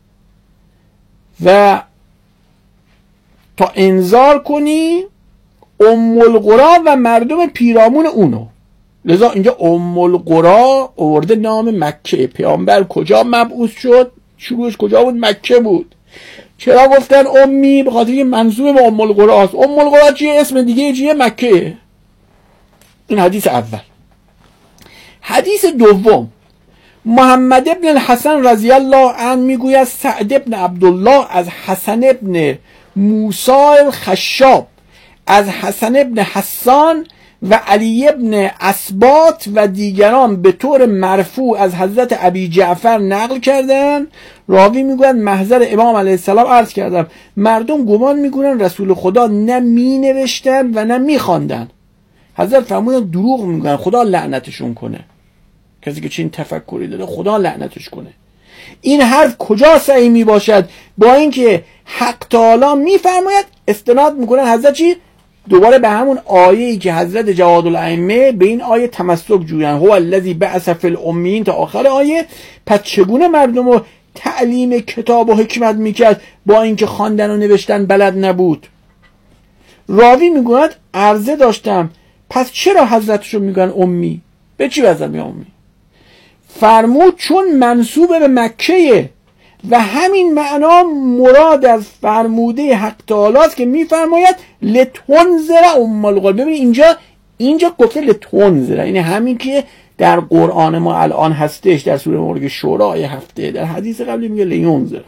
و تا انذار کنی ام القرى و مردم پیرامون اونو. لذا اینجا ام القرى آورده نام مکه. پیامبر کجا مبعوث شد؟ شروعش کجا بود؟ مکه بود. چرا گفتن امی؟ به خاطر منسوب به ام القرى است. ام القرى چیه؟ اسم دیگه چیه؟ مکه. این حدیث اول. حدیث دوم، محمد ابن الحسن رضی الله عنه میگوید سعد ابن عبدالله از حسن ابن موسی الخشاب از حسن ابن حسان و علی ابن اسبات و دیگران به طور مرفوع از حضرت ابی جعفر نقل کردن. راوی میگوید محضر امام علیه السلام عرض کردم مردم گمان میکنن رسول خدا نه می نوشتن و نه می خواندن. حضرت فرمودن دروغ میگن، خدا لعنتشون کنه. کسی که چین تفکری داره خدا لعنتش کنه. این حرف کجا صحیح می باشد؟ با اینکه حق تعالی میفرماید استناد میکنن حضرت چی؟ دوباره به همون آیه‌ای که حضرت جواد الائمه به این آیه تمسک جویان، هو الذی بعث فی الامیین تا آخر آیه. پس چگونه مردم رو تعلیم کتاب و حکمت میکرد با اینکه خواندن و نوشتن بلد نبود؟ راوی میگوید عرضه داشتم پس چرا حضرتشو میگن امی؟ به چی وضع می امی؟ فرمود چون منسوب به مکه و همین معنا مراد از فرموده حق تعالی است که میفرماید لتنذر ام القرى. ببین اینجا اینجا گفته لتنذر، یعنی همین که در قرآن ما الان هستش در سوره مبارکه شورا آیه هفته، در حدیث قبلی میگه لینذر.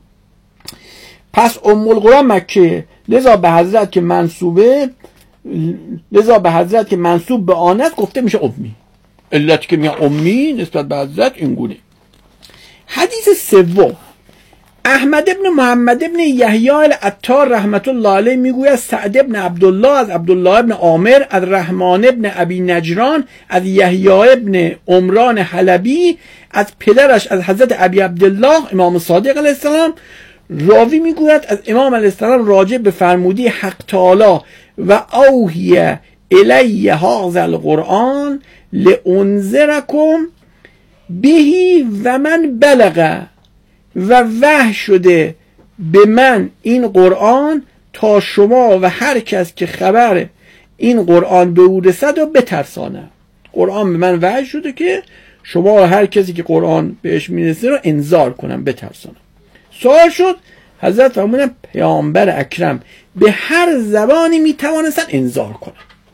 پس ام القرى مکه، لذا به حضرت که منسوبه لذا به حضرت که منسوب به آن است گفته میشه امی. علت که میگه امی نسبت به حضرت این گونه. حدیث سوم، احمد ابن محمد ابن یحیی العطار رحمت الله علیه میگوید سعد ابن عبدالله از عبدالله ابن عامر از رحمان ابن ابی نجران از یحیی ابن عمران حلبی از پدرش از حضرت ابی عبدالله امام صادق علیه السلام. راوی میگوید از امام علیه السلام راجع به فرمودی حق تعالی و اوحی الی هذا القرآن لانذرکم بهی و من بلغ، و وحی شده به من این قرآن تا شما و هر کس که خبر این قرآن به او رسد و بترسانه. قرآن به من وحی شده که شما و هر کسی که قرآن بهش میرسه رو انذار کنم، بترسانم. سوال شد، حضرت فرمودن پیامبر اکرم به هر زبانی میتوانستن انذار کنن.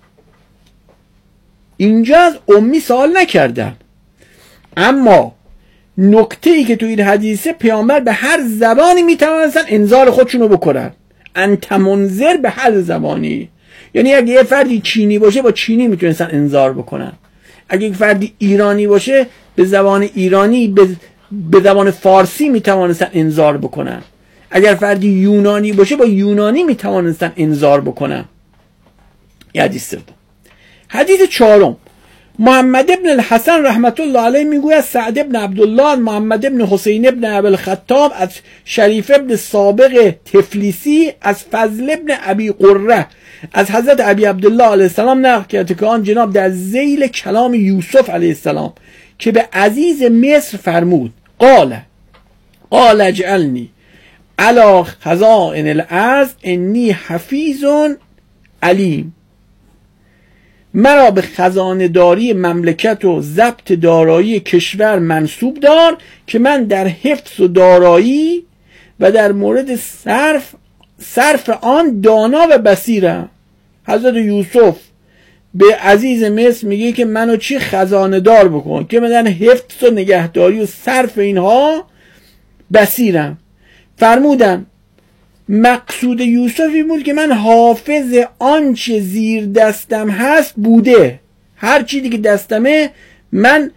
اینجا از امی سوال نکردن، اما نکته ای که تو این حدیثه پیامبر به هر زبانی میتوانستن انذار خودشونو بکنن. انت منذر به هر زبانی، یعنی اگه یه فردی چینی باشه با چینی میتونستن انذار بکنن، اگه یک فردی ایرانی باشه به زبان ایرانی به, به زبان فارسی میتوانستن انذار بکنن، اگر فردی یونانی باشه با یونانی میتوانستن انذار بکنن. یه حدیث سوم. حدیث چهارم، محمد ابن الحسن رحمت الله علیه میگوید سعد ابن عبدالله محمد ابن حسین ابن ابوالخطاب از شریف ابن سابق تفلیسی از فضل ابن ابی قره از حضرت ابی عبدالله علیه السلام نقل کرده که آن جناب در ذیل کلام یوسف علیه السلام که به عزیز مصر فرمود قال قال اجعلنی علی خزائن الارض انی حفیظ علیم مرا به خزانه داری مملکت و ضبط دارایی کشور منصوب دار که من در حفظ و دارایی و در مورد صرف صرف آن دانا و بصیرم. حضرت یوسف به عزیز مصر میگه که منو چی خزانه دار بکن که من در حفظ و نگهداری و صرف اینها بصیرم. فرمودن مقصود یوسف این بود که من حافظ آنچه زیر دستم هست بوده، هر چیزی که دستمه من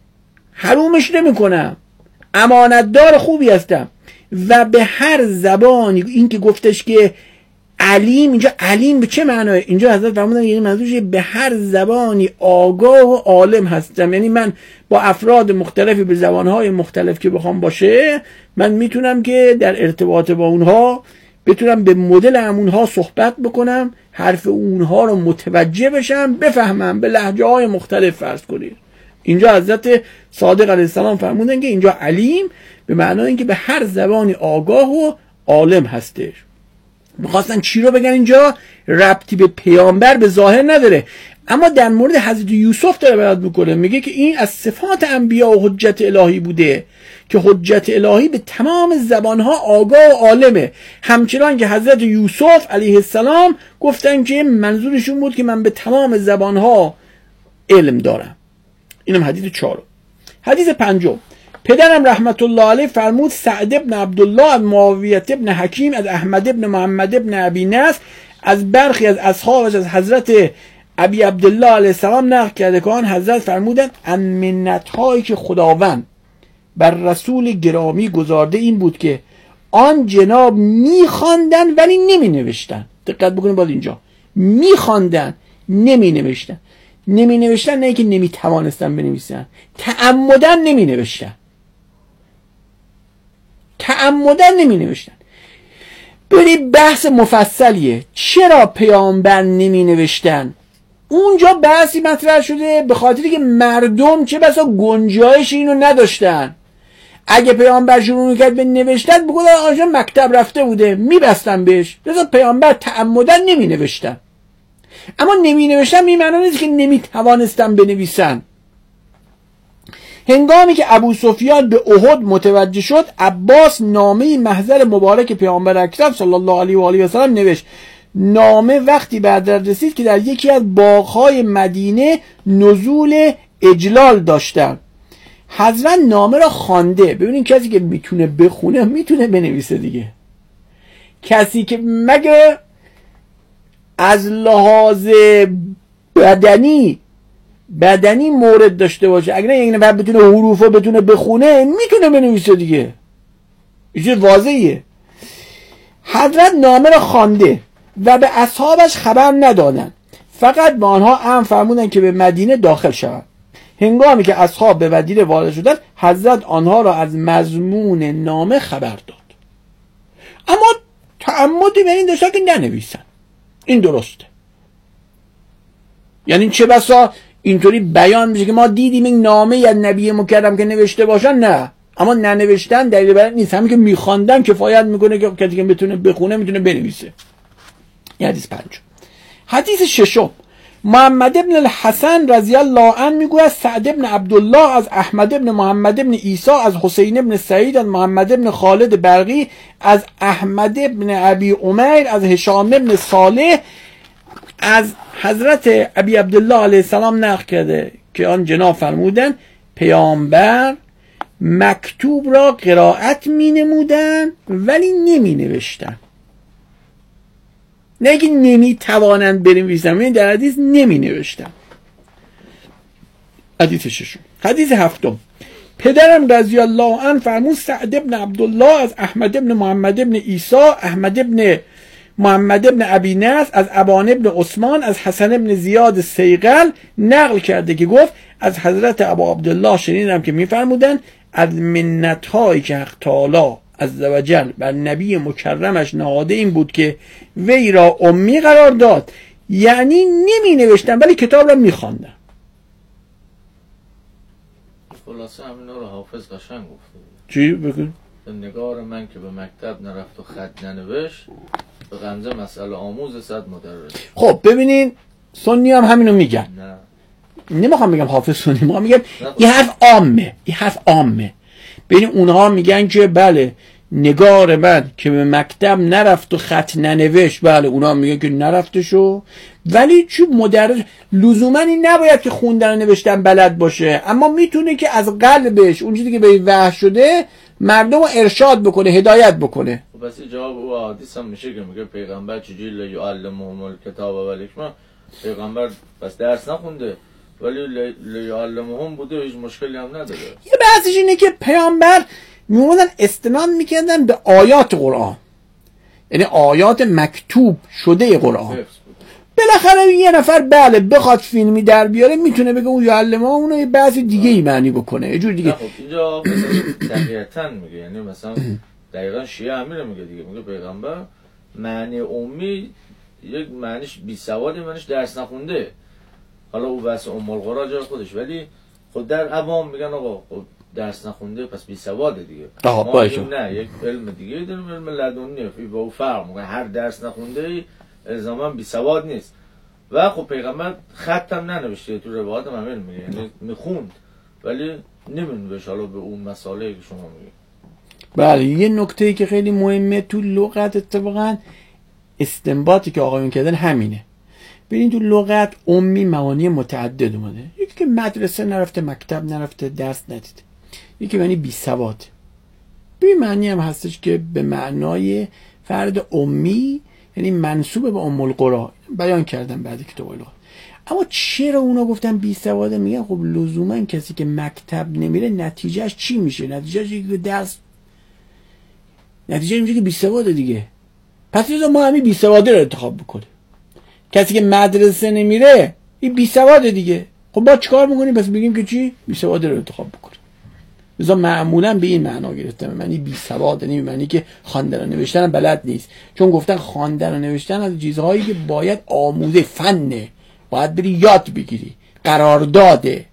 حرومش نمی کنم، امانتدار خوبی هستم. و به هر زبانی، این که گفتش که علیم، اینجا علیم به چه معناه؟ اینجا حضرت فرمودن یعنی منظورش به هر زبانی آگاه و عالم هستم، یعنی من با افراد مختلفی به زبانهای مختلف که بخوام باشه من میتونم که در ارتباط با اونها بتونم به مدل همونها صحبت بکنم، حرف اونها رو متوجه بشم، بفهمم، به لهجه های مختلف فرض کنید. اینجا حضرت صادق علیه السلام فرمودن که اینجا علیم به معنای اینکه به هر زبانی آگاه و عالم هستش. میخواستن چی رو بگن اینجا؟ ربطی به پیامبر به ظاهر نداره، اما در مورد حضرت یوسف داره بیان میکنه، میگه که این از صفات انبیا و حجت الهی بوده که حجت الهی به تمام زبانها آگاه و عالمه. همچنان که حضرت یوسف علیه السلام گفتن که منظورشون بود که من به تمام زبانها علم دارم. اینم حدیث چهارم. حدیث پنجم، پدرم رحمت الله علیه فرمود سعد ابن عبدالله از معاویه ابن حکیم از احمد ابن محمد ابن ابی نصر از برخی از اصحابش از حضرت ابی عبدالله علیه السلام نقل کرده که آن حضرت فرمودند ان منت‌هایی که خداوند بر رسول گرامی گذارده این بود که آن جناب می‌خواندن ولی نمی‌نوشتن. دقت بکنید، باز اینجا می‌خواندن نمی‌نوشتن. نمی‌نوشتن نه اینکه نمی‌توانستن بنویسن، تعمدن نمی‌نوشتن. تعمدن نمی‌نوشتن. ببینید بحث مفصلیه. چرا پیامبر نمی‌نوشتن؟ اونجا بحثی مطرح شده به خاطری که مردم چه بسا گنجایش اینو نداشتن. اگه پیامبر شروع میکرد به نوشتن بگو آنجا مکتب رفته بوده میبستن بهش، لذا پیامبر تعمدن نمی نوشتن. اما نمی نوشتن می معنی نیست که نمی توانستن بنویسن. هنگامی که ابو سفیان به احد متوجه شد، عباس نامه محضر مبارک پیامبر اکرم صلی الله علیه و آله و سلم نوشت. نامه وقتی بعد رسید که در یکی از باغ‌های مدینه نزول اجلال داشتن. حضرت نامه را خوانده. ببینید کسی که میتونه بخونه میتونه بنویسه دیگه. کسی که مگه از لحاظ بدنی بدنی مورد داشته باشه، اگر یک نفر بتونه حروفو بتونه بخونه میتونه بنویسه دیگه. این چیز واضحیه. حضرت نامه را خوانده و به اصحابش خبر ندادند، فقط به آنها امر فرمودند که به مدینه داخل شوند. هنگامی که اصحاب به مدینه وارد شدند، حضرت آنها را از مضمون نامه خبر داد، اما تعمدی به این داشتن که ننویسن. این درسته. یعنی چه بسا اینطوری بیان میشه که ما دیدیم این نامه یا نبی مکرم که نوشته باشن، نه، اما ننوشتن دلیل بر نیست. همین که میخواندن کفایت میکنه که کسی که بتونه بخونه میتونه بنویسه. این حدیث پنج. حدیث ششم، محمد ابن الحسن رضی الله عنه میگوید سعد ابن عبدالله از احمد ابن محمد ابن عیسی از حسین ابن سعید از محمد ابن خالد برقی از احمد ابن ابی عمیر از هشام ابن صالح از حضرت ابی عبدالله علیه السلام نقل کرده که آن جناب فرمودند پیامبر مکتوب را قرائت می نمودن ولی نمی نوشتن. نه که نمی توانند بنویسن، این در حدیث نمی نوشتن. حدیث ششم. حدیث هفتم، پدرم رضی الله عنه فرمود سعد ابن عبدالله از احمد ابن محمد ابن عیسی احمد ابن محمد ابن ابی نصر از ابان ابن عثمان از حسن ابن زیاد سیغل نقل کرده که گفت از حضرت ابا عبدالله شنیدم که میفرمودند از منت‌هایی که حق تعالی عزوجل بر نبی مکرمش نهاده این بود که وی را امی قرار داد، یعنی نمی نوشتن ولی کتاب را می خواندن. خلاصه همینا رو حافظ قشنگ گفته. چی بگن؟ نگار من که به مکتب نرفت و خط ننوشت، به غمزه مسئله آموز صد مدرس. خب ببینین سنی هم همینو میگن. نه نمیخوام بگم حافظ سنی، میخوام بگم این حرف عامه، این حرف عامه. ببین اونها میگن که بله نگار من که به مکتب نرفت و خط ننوشت، بله اونها میگن که نرفته شو، ولی چون مدرس لزوما این نباید که خوندن و نوشتن بلد باشه، اما میتونه که از قلبش اون چیزی که به وحی شده مردم رو ارشاد بکنه، هدایت بکنه. خب بس جواب او حدیث هم میشه که میگه پیغمبر چجوری لیعلمهم الکتاب و الحکمه، پیغمبر بس درس نخونده ولی لیعلمهم بوده، هیچ مشکلی هم نداره. یه بحثش اینه که پیامبر میومدن استناد میکردن به آیات قرآن، یعنی آیات مکتوب شده قرآن. بالاخره یه نفر بله بخواد فیلمی در بیاره میتونه بگه اون یعلمه اونو یه بعض دیگه ای معنی بکنه یه جور دیگه. خب اینجا دقیقاً میگه، یعنی مثلا دقیقاً شیعه همین میگه دیگه، میگه پیغمبر معنی امی یک معنیش بی سواده، معنیش درس نخونده. حالا او بس ام القرا جای خودش، ولی خود در عوام میگن آقا خب درس نخونده پس بی سواده دیگه. آها باشه. نه یک علم دیگه داریم، علم لدنی، با او فرق میکنه. هر درس نخونده الزاما بی سواد نیست. و خب پیغمبر خط هم ننوشته، تو روایات هم همین میگه، یعنی میخوند ولی نمی‌نوشت. حالا به اون مسائلی که شما میگید. بله یه نکته‌ای که خیلی مهمه تو لغت، اتفاقا استنباطی که آقایون کردن همینه. ببین تو لغت امی معانی متعدد اومده. یکی که مدرسه نرفته، مکتب نرفته، درس ندیده. یکی معنی بی سواد. ببین معنی هم هستش که به معنای فرد امی، یعنی منسوب به ام القرا، بیان کردن بعد کتاب لغت. اما چرا اونا گفتن بی سواده؟ میگن خب لزوما کسی که مکتب نمیره نتیجهش چی میشه؟ نتیجهش که درس، نتیجه میشه که بی سواده دیگه. پس لذا ما همین بی سواده رو انتخاب بکنیم. کسی که مدرسه نمیره این بی سواده دیگه. خب با چیکار میکنیم؟ پس بگیم که چی؟ بی سواده رو انتخاب بکنیم. لذا معمولا به این معنا گرفتم، معنی بی سواد، یعنی معنی که خواندن و نوشتن بلد نیست. چون گفتن خواندن و نوشتن از چیزهایی که باید آموزه، فنه، باید بری یاد بگیری، قرارداده.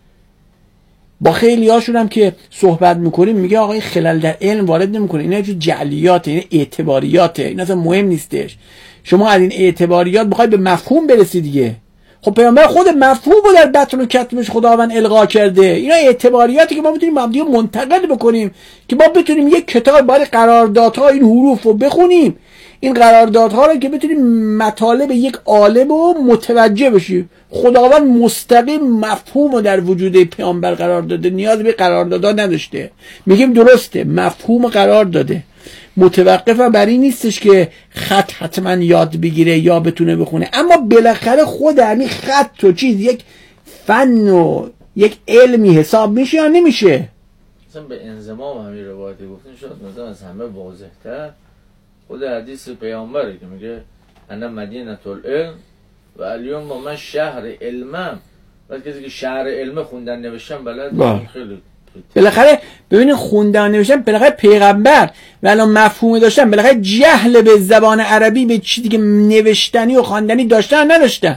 با خیلی هاشون هم که صحبت میکنیم میگه آقای خلل در علم وارد نمیکنه، اینا چه جعلیاته، این اعتباریاته، این اصلا مهم نیستش. شما از این اعتباریات بخوای به مفهوم برسی دیگه. خب پیامبر خود مفهوم رو در بطن و کتمش خداوند القا کرده. اینا اعتباریاتی که ما میتونیم مبدی رو منتقل بکنیم که ما بتونیم یک کتاب باید قراردادها این حروف رو بخونیم، این قراردادها رو که بتونیم مطالب یک عالم رو متوجه بشیم. خداوند مستقیم مفهوم رو در وجود پیامبر قرار داده، نیاز به قراردادها نداشته. میگیم درسته مفهوم قرار داده، متوقف بر این نیستش که خط حتما یاد بگیره یا بتونه بخونه، اما بالاخره خود همین خط و چیز یک فن و یک علمی حساب میشه یا نمیشه؟ مثلا به انضمام همین روایتی گفتن شد مثلا از همه واضح‌تر خود حدیث پیامبره که میگه انا مدینه العلم و الیوم با من شهر علمم. بعد کسی که شهر علم خوندن نوشتن بلد، خیلی بالاخره ببینید خوندن و نوشتن بالاخره پیغمبر و الان مفهومی داشتن، بالاخره جهل به زبان عربی به چیزی که نوشتنی و خواندنی داشتن نداشتن.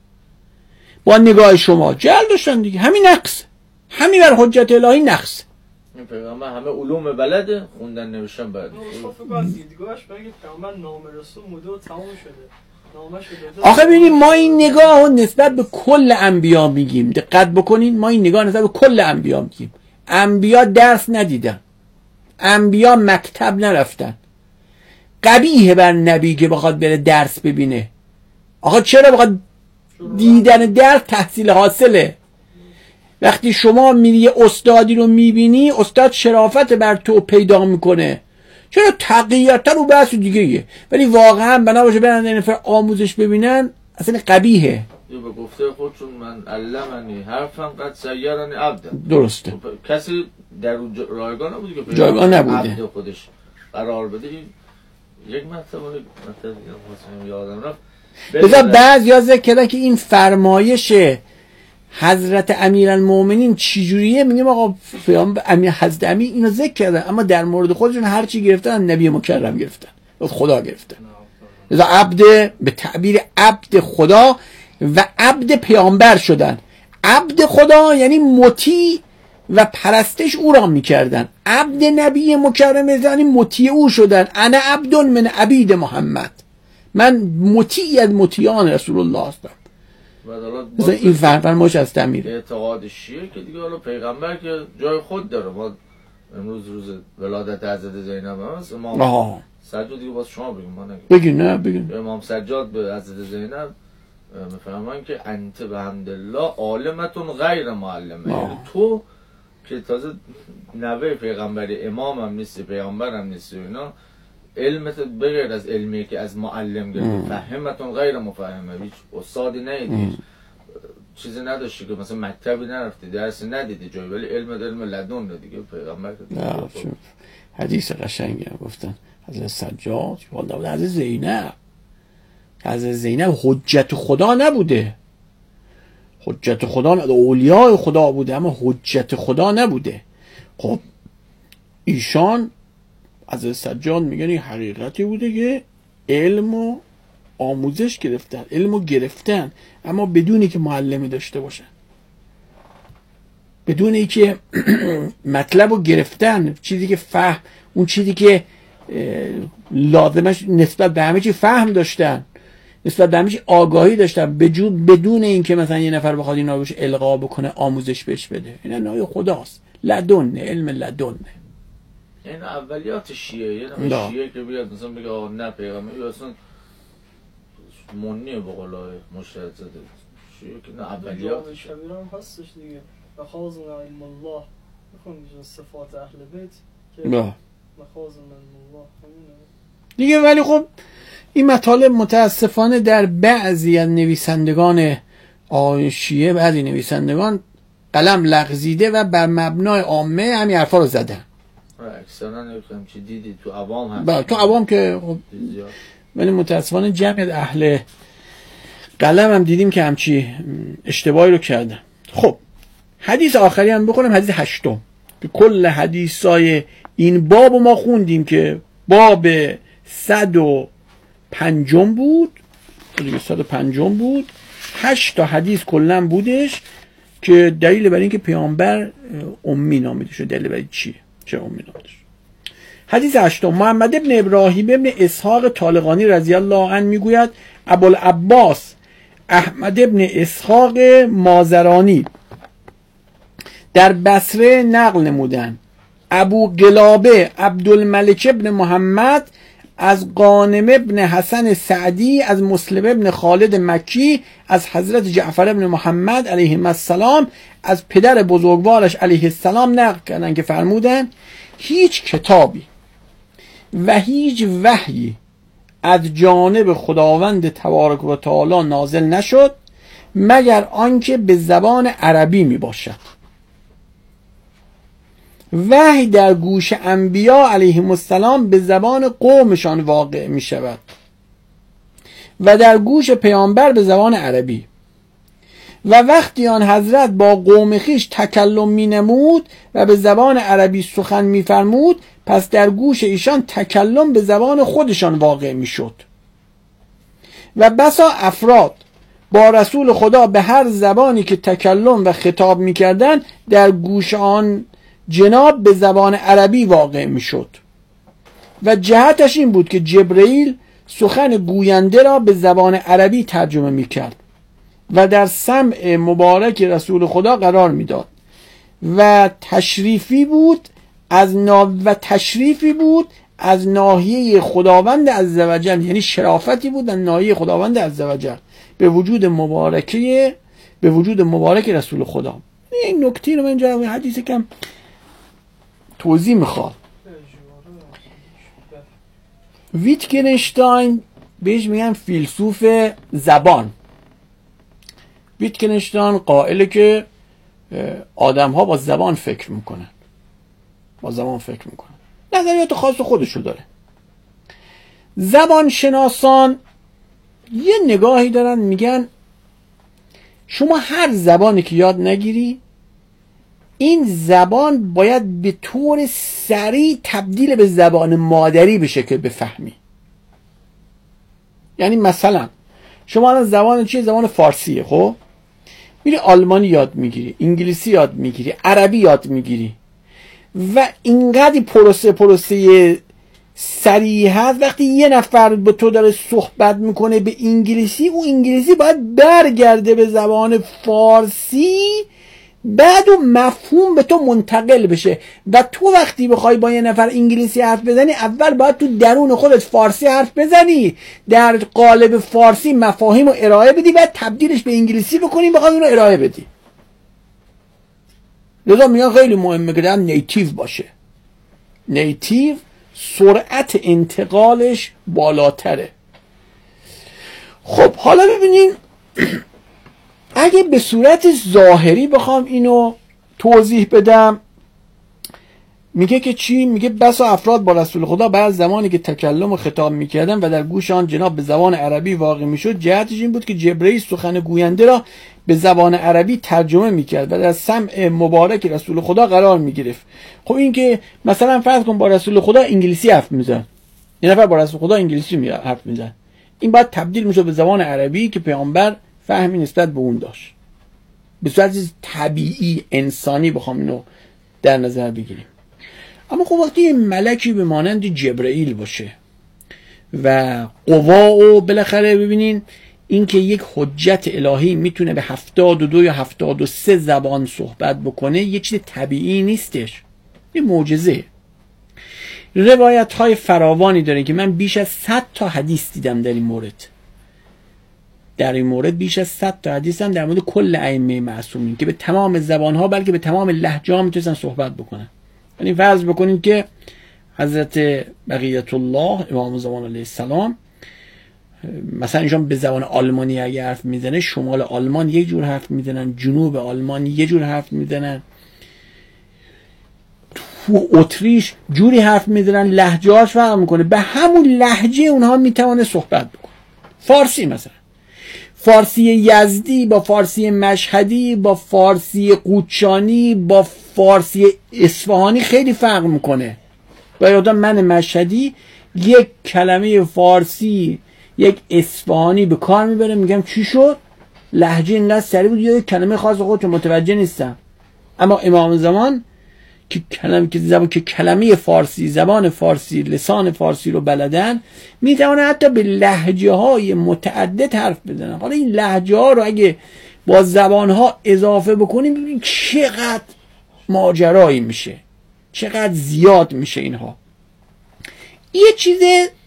با نگاه شما جهل داشتن دیگه، همین نقص، همین بر حجت الهی نقص. این پیغمبر همه علوم بلده، خوندن نوشتن بلده. خب فکر دیدگاهش بگید پیغمبر نام رسول موده و تمام شده. آخه ببینید ما این نگاه رو نسبت به کل انبیا میگیم، دقت بکنین، ما این نگاه نسبت به کل انبیا میگیم. انبیا درس ندیدن، انبیا مکتب نرفتن. قبیحه بر نبی که بخواد بره درس ببینه. آخه چرا بخواد؟ دیدن درس تحصیل حاصله. وقتی شما میری یه استادی رو میبینی، استاد شرافت بر تو پیدا میکنه. چرا تقییتا رو بحث دیگه ایه. ولی واقعا بنابراشه برن این نفر آموزش ببینن اصلا قبیحه. یه به گفته خودشون من علمنی حرفا قد سیرنی عبدا. درسته. کسی در رایگان نبوده که جایگان نبوده عبد خودش قرار بده. یک مرتبه مثلا یادم رفت بذار بعض یا ذکر کردن که این فرمایش حضرت امیرالمومنین چجوریه. میگم آقا امیر حضرت امیر اینو ذکر کردن، اما در مورد خودشون هر چی گرفتن نبی مکرم گرفتن، خدا گرفتن. لذا عبد به تعبیر عبد خدا و عبد پیامبر شدن. عبد خدا یعنی مطیع و پرستش او را میکردن، عبد نبی مکرم یعنی مطیع او شدن. انا عبد من عبید محمد، من مطیع از مطیعان رسول الله هستم. مثلا این فهمن ماش از تعمیره. اعتقاد شیعه که دیگه حالا پیغمبر که جای خود داره. ما امروز روز ولادت حضرت زینب هست، امام سجاد دیگه باز شما بگیم، ما نگیم. بگین نه بگین. امام سجاد به حضرت زینب میفرمان که انت بحمدالله عالمتون غیر معلمه، یعنی تو که تازه نوه پیغمبری، امام هم نیستی، پیغمبر هم نیستی، اینا علمت بغیر از علمی که از معلم گرفتی، فهمتون غیر مفهمه، هیچ استادی ندیدی، چیزی نداشتی که مثلا مکتبی نرفتی، درسی ندیدی جایی، ولی علم علم لدن دیگه پیغمبر که حدیث قشنگی هم گفتن حضرت سجاد والله حضرت زینب حضرت زینب حجت خدا نبوده، حجت خدا نبوده، اولیاء خدا بوده اما حجت خدا نبوده. خب ایشان حضرت سجاد میگن این حقیقتی بوده که علم و آموزش گرفتن، علم و گرفتن اما بدونی که معلمی داشته باشن، بدونی که مطلب رو گرفتن، چیزی که فهم، اون چیزی که لازمش نسبت به همه چی فهم داشتن، نسبت به همه چی آگاهی داشتن، بدون اینکه مثلا یه نفر بخواد اینا بهش القا بکنه، آموزش بهش بده. اینا نای خداست، لدن، علم لدن. این اولیات شیعه، یه نفر شیعه که بیاد مثلا بگه آقا نه پیغمبر، یا اصلا منی به قولای مشهد زده شیعه که نه اولیات شیعه هم هستش دیگه. مخازن علم الله بخون صفات اهل بیت که مخازن علم الله دیگه. ولی خب این مطالب متاسفانه در بعضی از نویسندگان آقای شیعه، بعضی نویسندگان قلم لغزیده و بر مبنای عامه همین حرفا رو زدن. اکثرا نمی‌خوام چی دیدی تو عوام هست. با تو عوام که خب ولی متاسفانه جمع اهل قلم هم دیدیم که همچی اشتباهی رو کردن. خب حدیث آخری هم بخونم، حدیث هشتم که کل حدیثای این باب ما خوندیم که باب صد و پنجم بود دیگه، صد و پنجم بود، هشت تا حدیث کلا بودش که دلیل بر این که پیامبر امی نامیده شد. دلیل بر چیه؟ چه امی نامیده شد؟ حدیث هشتم، محمد ابن ابراهیم ابن اسحاق طالقانی رضی الله عنه میگوید ابوالعباس احمد ابن اسحاق مازرانی در بصره نقل نمودند ابو قلابه عبدالملک ابن محمد از غانم ابن حسن سعدی از مسلم ابن خالد مکی از حضرت جعفر ابن محمد علیه السلام از پدر بزرگوارش علیه السلام نقل کردن که فرمودن هیچ کتابی و هیچ وحی از جانب خداوند تبارک و تعالی نازل نشد مگر آنکه به زبان عربی می باشد. وحی در گوش انبیا علیهم السلام به زبان قومشان واقع می شود و در گوش پیامبر به زبان عربی، و وقتی آن حضرت با قوم خیش تکلم می نمود و به زبان عربی سخن می فرمود پس در گوش ایشان تکلم به زبان خودشان واقع می شد. و بسا افراد با رسول خدا به هر زبانی که تکلم و خطاب می کردن در گوش آن جناب به زبان عربی واقع می شد و جهتش این بود که جبرئیل سخن گوینده را به زبان عربی ترجمه می کرد و در سمع مبارک رسول خدا قرار می داد و تشریفی بود از نا... و تشریفی بود از ناحیه خداوند عزوجل، یعنی شرافتی بود از ناحیه خداوند عزوجل به وجود مبارکه به وجود مبارک رسول خدا. این نکته رو من اینجا حدیث کم توضیح میخواد. ویتگنشتاین بهش میگن فیلسوف زبان. ویتگنشتاین قائله که آدم ها با زبان فکر میکنن، با زبان فکر میکنن، نظریات خاص خودشو داره. زبان شناسان یه نگاهی دارن، میگن شما هر زبانی که یاد نگیری این زبان باید به طور سریع تبدیل به زبان مادری بشه که بفهمی. یعنی مثلا شما الان زبان چیه؟ زبان فارسیه، خب میری آلمانی یاد میگیری، انگلیسی یاد میگیری، عربی یاد میگیری و اینقدر پروسه پروسه صریح هست. وقتی یه نفر به تو داره صحبت میکنه به انگلیسی، اون انگلیسی باید برگرده به زبان فارسی، بعد و مفهوم به تو منتقل بشه. و تو وقتی بخوای با یه نفر انگلیسی حرف بزنی، اول باید تو درون خودت فارسی حرف بزنی، در قالب فارسی مفاهیم رو ارائه بدی، بعد تبدیلش به انگلیسی بکنی، بخوای اون رو ارائه بدی. لذا میگن خیلی مهمه که هم نیتیو باشه. نیتیو سرعت انتقالش بالاتره. خب حالا ببینین اگه به صورت ظاهری بخوام اینو توضیح بدم، میگه که چی؟ میگه بسا افراد با رسول خدا بعد از زمانی که تکلم و خطاب میکردن و در گوش آن جناب به زبان عربی واقع میشد، جهتش این بود که جبرئیل سخن گوینده را به زبان عربی ترجمه میکرد و در سمع مبارک رسول خدا قرار میگرفت. خب این که مثلا فرض کن با رسول خدا انگلیسی حرف میزن، یه نفر با رسول خدا انگلیسی حرف میزن، این باید تبدیل میشه به زبان عربی که پیامبر فهمی نسبت به اون داشت. به صورت طبیعی انسانی بخوام اینو در نظر بگیریم. اما خب وقتی یه ملکی به مانند جبرئیل باشه و قوا و بالاخره ببینین این که یک حجت الهی میتونه به هفتاد و دو یا هفتاد و سه زبان صحبت بکنه، یک چیز طبیعی نیستش، یه معجزه. روایت های فراوانی داره که من بیش از صد تا حدیث دیدم در این مورد. در این مورد بیش از صد تا حدیث هم در مورد کل ائمه معصومین که به تمام زبان ها بلکه به تمام لهجه ها میتونن صحبت بکنن. یعنی فرض بکنید که حضرت بقیت الله امام زمان علیه السلام مثلا ایشان به زبان آلمانی اگه حرف میزنه، شمال آلمان یک جور حرف میزنن، جنوب آلمان یک جور حرف میزنن، تو اتریش جوری حرف میزنن، لهجه‌هاش فرق میکنه، به همون لهجه اونها میتونه صحبت بکنه. فارسی مثلا فارسی یزدی با فارسی مشهدی با فارسی قوچانی با فارسی اصفهانی خیلی فرق میکنه. و یادم من مشهدی یک کلمه فارسی یک اصفهانی به کار میبره، میگم چی شد؟ لهجه اینقدر سریع بود، یک کلمه خاص خودت متوجه نیستم. اما امام زمان که کلمه که زبان که کلمه فارسی، زبان فارسی، لسان فارسی رو بلدن، میتونه حتی به لهجه های متعدد حرف بزنن. حالا این لهجه ها رو اگه با زبان ها اضافه بکنیم ببینید چقدر ماجرایی میشه، چقدر زیاد میشه. اینها یه چیز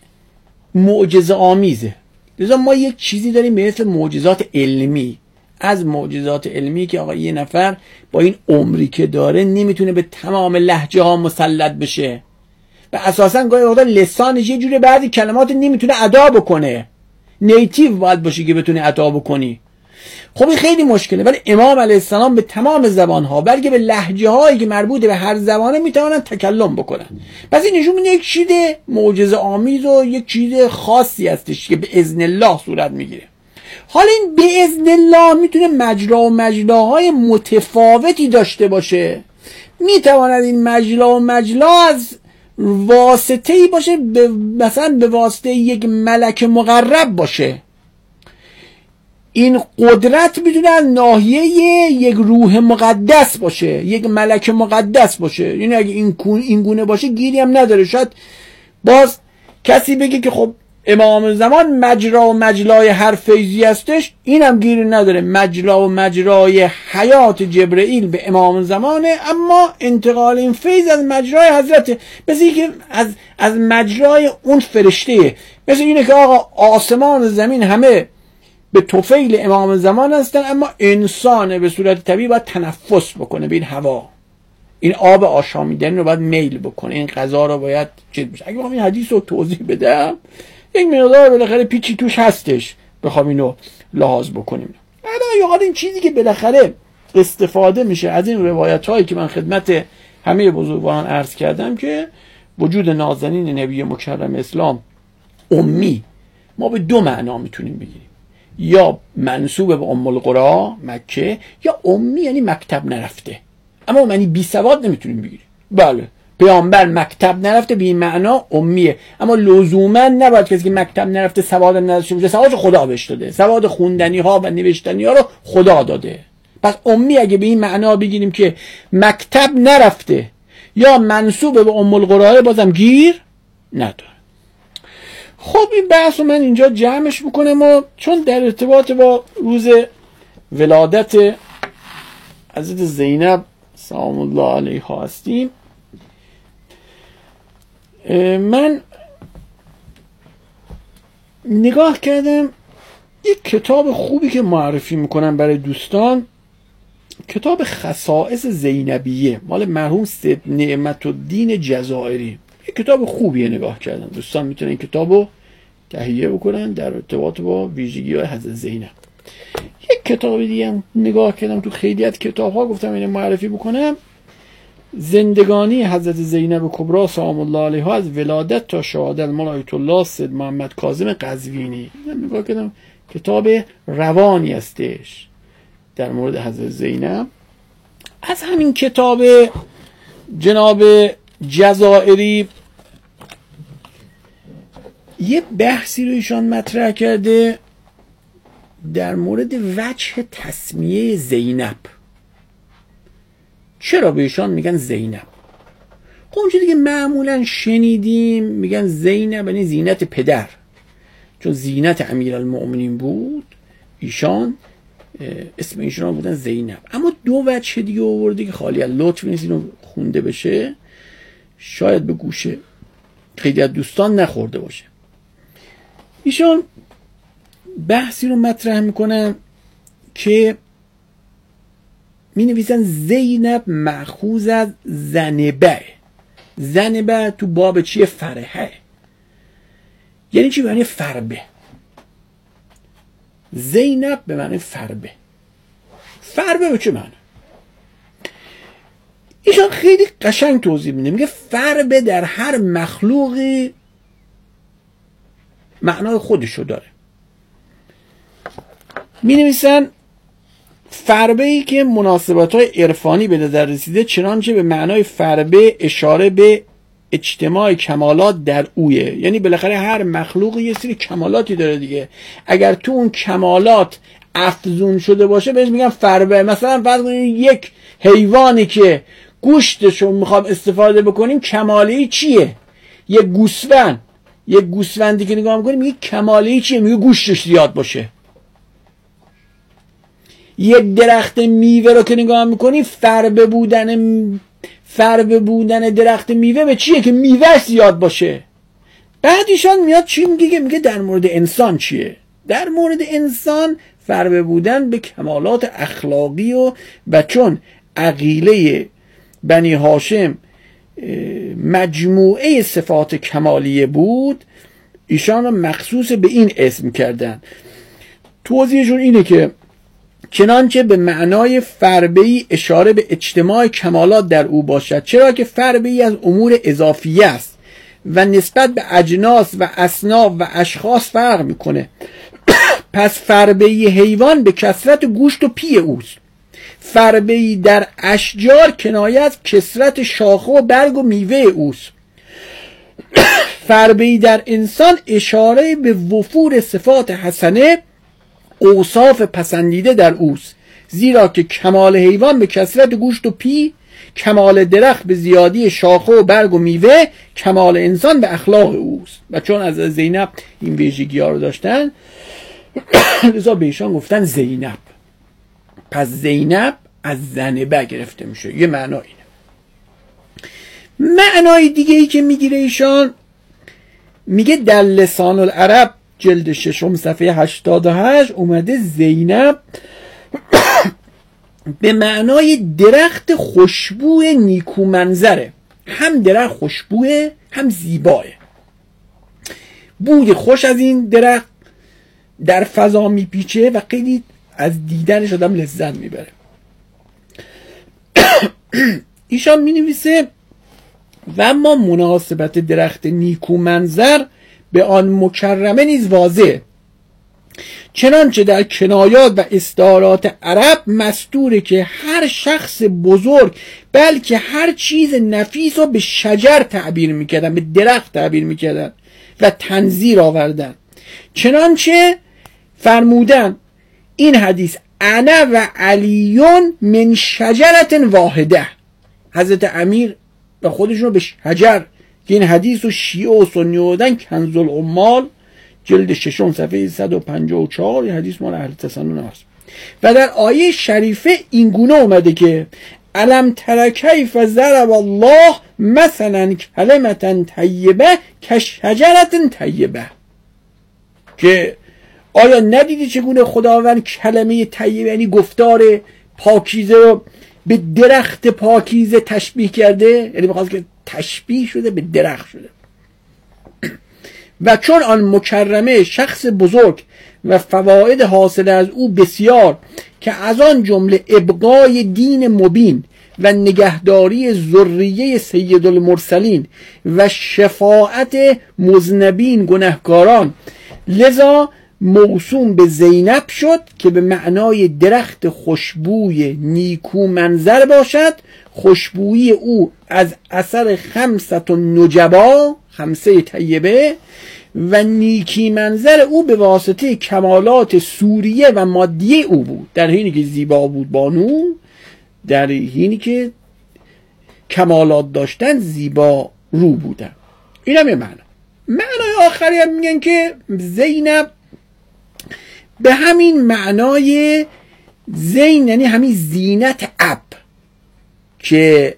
معجزه آمیزه. لذا ما یک چیزی داریم به اسم معجزات علمی. از معجزات علمی که آقا یه نفر با این عمری که داره نمیتونه به تمام لهجه ها مسلط بشه و اساسا گاهی وقتا لسانش یه جوری بعضی کلمات نمیتونه ادا بکنه، نیتیو باید باشی که بتونه ادا بکنی. خب این خیلی مشکله. ولی امام علیه السلام به تمام زبان ها بلکه به لهجه هایی که مربوط به هر زبانه میتونن تکلم بکنن. پس این نشون میده یک چیز معجزه آمیز و یک چیز خاصی هستش که به اذن الله صورت میگیره. حالا این به اذن الله میتونه مجرا و مجلاهای متفاوتی داشته باشه. میتواند این مجلا و مجلا از واسطه‌ای باشه، به مثلا به واسطه یک ملک مقرب باشه. این قدرت میتونه از ناحیه یک روح مقدس باشه، یک ملک مقدس باشه. یعنی اگه این این گونه باشه گیری هم نداره. شاید باز کسی بگه که خب امام زمان مجرا و مجلای هر فیضی هستش، این هم گیری نداره. مجرا و مجرای حیات جبرئیل به امام زمانه، اما انتقال این فیض از مجرای حضرت، مثل این که از, از مجرای اون فرشته، مثل اینه که آقا آسمان و زمین همه به طفیل امام زمان هستن، اما انسان به صورت طبیعی باید تنفس بکنه به این هوا، این آب آشامیدن رو باید میل بکنه، این غذا رو باید چیز بشه. اگه بخوام این حدیث رو توضیح بدم یک مقدار بالاخره پیچی توش هستش، بخوام اینو لحاظ بکنیم. بعد یا این چیزی که بالاخره استفاده میشه از این روایت هایی که من خدمت همه بزرگواران عرض کردم که وجود نازنین نبی مکرم اسلام امی ما به دو معنا میتونیم بگیریم، یا منسوب به ام القرا مکه، یا امی یعنی مکتب نرفته. اما معنی بی سواد نمیتونیم بگیریم. بله پیامبر مکتب نرفته به این معنا امیه، اما لزوما نباید کسی که مکتب نرفته سواد نداشته باشه. سواد خدا بهش داده، سواد خوندنی ها و نوشتنی ها رو خدا داده. پس امی اگه به این معنا بگیریم که مکتب نرفته یا منسوب به ام القرا، بازم گیر نداره. خب این بحث رو من اینجا جمعش میکنم و چون در ارتباط با روز ولادت حضرت زینب سلام الله علیها هستیم، من نگاه کردم یک کتاب خوبی که معرفی میکنم برای دوستان، کتاب خصائص زینبیه مال مرحوم سید نعمت الدین جزائری. یک کتاب خوبیه، نگاه کردم. دوستان میتونن این کتابو تهیه بکنن در ارتباط با ویژگی‌های حضرت زینب. یک کتاب دیگه هم نگاه کردم تو خیلیت کتاب‌ها، گفتم اینو معرفی بکنم، زندگانی حضرت زینب کبری سلام الله علیها از ولادت تا شهادت مال آیت الله سید محمد کاظم قزوینی. نگاه کردم کتاب روانی هستش در مورد حضرت زینب. از همین کتاب جناب جزائری یه بحثی رو ایشان مطرح کرده در مورد وجه تسمیه زینب. چرا به ایشان میگن زینب؟ خب اونجا دیگه معمولا شنیدیم میگن زینب یعنی زینت پدر، چون زینت امیرالمؤمنین بود، ایشان اسم ایشان بودن زینب. اما دو وجه دیگه آورده که خالی از لطف نیست اینو خونده بشه، شاید به گوشه خیلی از دوستان نخورده باشه. ایشان بحثی رو مطرح میکنن که می نویسن زینب مأخوذ از زنبه. زنبه تو باب چیه؟ فرحه. یعنی چی؟ معنی فربه. زینب به معنی فربه. فربه به چه معنی؟ ایشان خیلی قشنگ توضیح میده، میگه فربه در هر مخلوقی معنای خودشو داره. می نویسن فربه ای که مناسبت های عرفانی به نظر رسیده چنانچه به معنای فربه اشاره به اجتماع کمالات در اویه. یعنی بالاخره هر مخلوقی یه سری کمالاتی داره دیگه، اگر تو اون کمالات افزون شده باشه بهش میگن فربه. مثلا فرض کنید یک حیوانی که گوشتشو میخوام استفاده بکنیم کمالی چیه؟ یک گوسفند، یک گوسفندی که نگاه میکنیم میگه کمالی چیه؟ میگه گوشتش زیاد باشه. یک درخت میوه رو که نگاه میکنی فربه بودن فربه بودن درخت میوه به چیه؟ که میوه زیاد باشه. بعد ایشان میاد چی میگه؟ میگه در مورد انسان چیه؟ در مورد انسان فربه بودن به کمالات اخلاقی و و چون عقیله بنی هاشم مجموعه صفات کمالیه بود، ایشان رو مخصوص به این اسم کردن. توضیحشون اینه که چنانچه به معنای فربه‌ای اشاره به اجتماع کمالات در او باشد، چرا که فربه‌ای از امور اضافیه است و نسبت به اجناس و اصناف و اشخاص فرق میکنه. پس فربه‌ای حیوان به کثرت گوشت و پی اوست. فربه‌ای در اشجار کنایه از کثرت شاخه و برگ و میوه اوست. فربه‌ای در انسان اشاره به وفور صفات حسنه، اوصاف پسندیده در اوست، زیرا که کمال حیوان به کثرت گوشت و پی، کمال درخت به زیادی شاخه و برگ و میوه، کمال انسان به اخلاق اوست. و چون از زینب این ویژگی ها رو داشتن لذا به ایشان گفتن زینب. پس زینب از زنبه گرفته میشه. یه معنا اینه. معنای دیگه ای که میگیره ایشان، میگه در لسان العرب جلد ششم صفحه هشتاد و هشت اومده زینب به معنای درخت خوشبو نیکو منظره. هم درخت خوشبوه هم زیباه. بوی خوش از این درخت در فضا میپیچه و خیلی از دیدنش آدم لذت میبره. ایشان مینویسه و اما مناسبت درخت نیکو منظر به آن مکرمه نیز واضح، چنانچه در کنایات و استعارات عرب مستوره که هر شخص بزرگ بلکه هر چیز نفیس رو به شجر تعبیر میکردن، به درخت تعبیر میکردن و تنظیر آوردن. چنانچه فرمودن این حدیث انا و علیون من شجرت واحده، حضرت امیر و خودشون رو به شجر که این حدیث و شیعه و سنی بودن کنز العمال جلد ششم صفحه صد و پنجاه و چهار، این حدیث مال اهل تسنن هست. و در آیه شریفه این گونه اومده که الم تر کیف ضرب الله مثلا کلمة طیبه کشجرة طیبه، که آیا ندیدی چگونه خداوند کلمه طیبه یعنی گفتار پاکیزه رو به درخت پاکیزه تشبیه کرده؟ یعنی میخواست که تشبیه شده به درخت شده. و چون آن مکرمه شخص بزرگ و فواید حاصل از او بسیار که از آن جمله ابقای دین مبین و نگهداری ذریه سید المرسلین و شفاعت مذنبین گنهکاران، لذا موسوم به زینب شد که به معنای درخت خوشبوی نیکو منظر باشد. خوشبویی او از اثر خمسة نجبا، خمسه طیبه، و نیکی منظر او به واسطه کمالات سوریه و مادیه او بود. در حینی که زیبا بود بانو، در حینی که کمالات داشتن زیبا رو بودن. این هم یه معنا. معنای آخری هم میگن که زینب به همین معنای زین یعنی همین زینت اب، که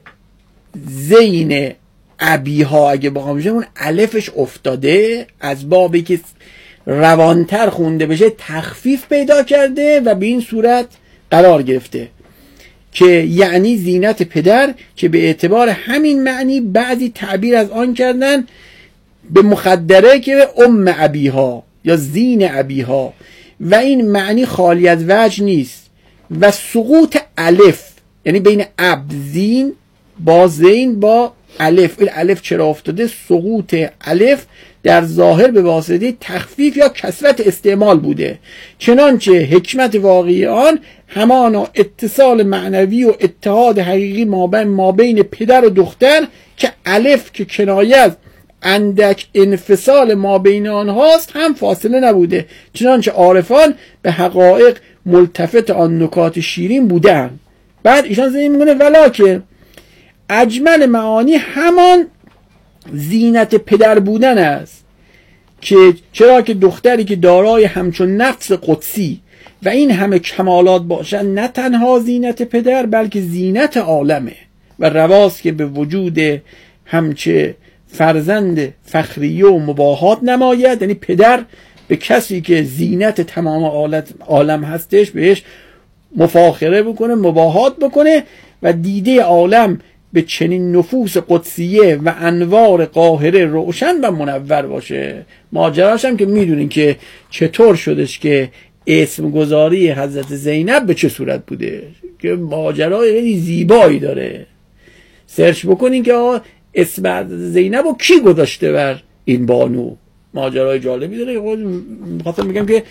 زین ابیها اگه بخوام بشه اون الفش افتاده، از بابی که روانتر خونده بشه تخفیف پیدا کرده و به این صورت قرار گرفته که یعنی زینت پدر، که به اعتبار همین معنی بعضی تعبیر از آن کردن به مخدره که ام ابیها یا زین ابیها، و این معنی خالی از وجه نیست. و سقوط الف یعنی بین اب زین با زین با الف، این الف چرا افتاده؟ سقوط الف در ظاهر به واسطه تخفیف یا کثرت استعمال بوده، چنانچه حکمت واقعی آن همانا اتصال معنوی و اتحاد حقیقی ما بین پدر و دختر که الف که کنایه از اندک انفصال ما بین آنهاست هم فاصله نبوده، چنانچه عارفان به حقایق ملتفت آن نکات شیرین بودن. بعد ایشان زمین میگونه ولکن اجمل معانی همان زینت پدر بودن است، که چرا که دختری که دارای همچون نفس قدسی و این همه کمالات باشد نه تنها زینت پدر بلکه زینت عالمه، و رواست که به وجود همچه فرزند فخریه و مباهات نماید، یعنی پدر به کسی که زینت تمام عالم هستش بهش مفاخره بکنه، مباهات بکنه، و دیده عالم به چنین نفوس قدسیه و انوار قاهره روشن و منور باشه. ماجراش هم که میدونین که چطور شدش که اسم گذاری حضرت زینب به چه صورت بوده، که ماجرای خیلی زیبایی داره. سرچ بکنین که آقا اسم حضرت زینب رو کی گذاشته بر این بانو، ماجرای جالبی داره. خواستم میگم که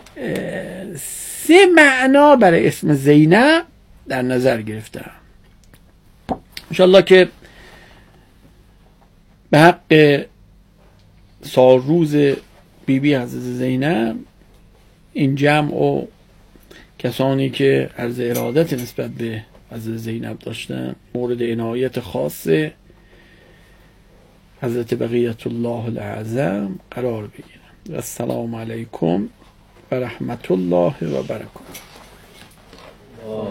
سه معنا برای اسم زینب در نظر گرفتم. انشالله که به حق سال روز بی بی حضرت زینب این جمع و کسانی که عرض ارادت نسبت به حضرت زینب داشتن مورد عنایت خاص حضرت بقیت الله الاعظم قرار بگیرن. و السلام علیکم و رحمت الله و برکاته.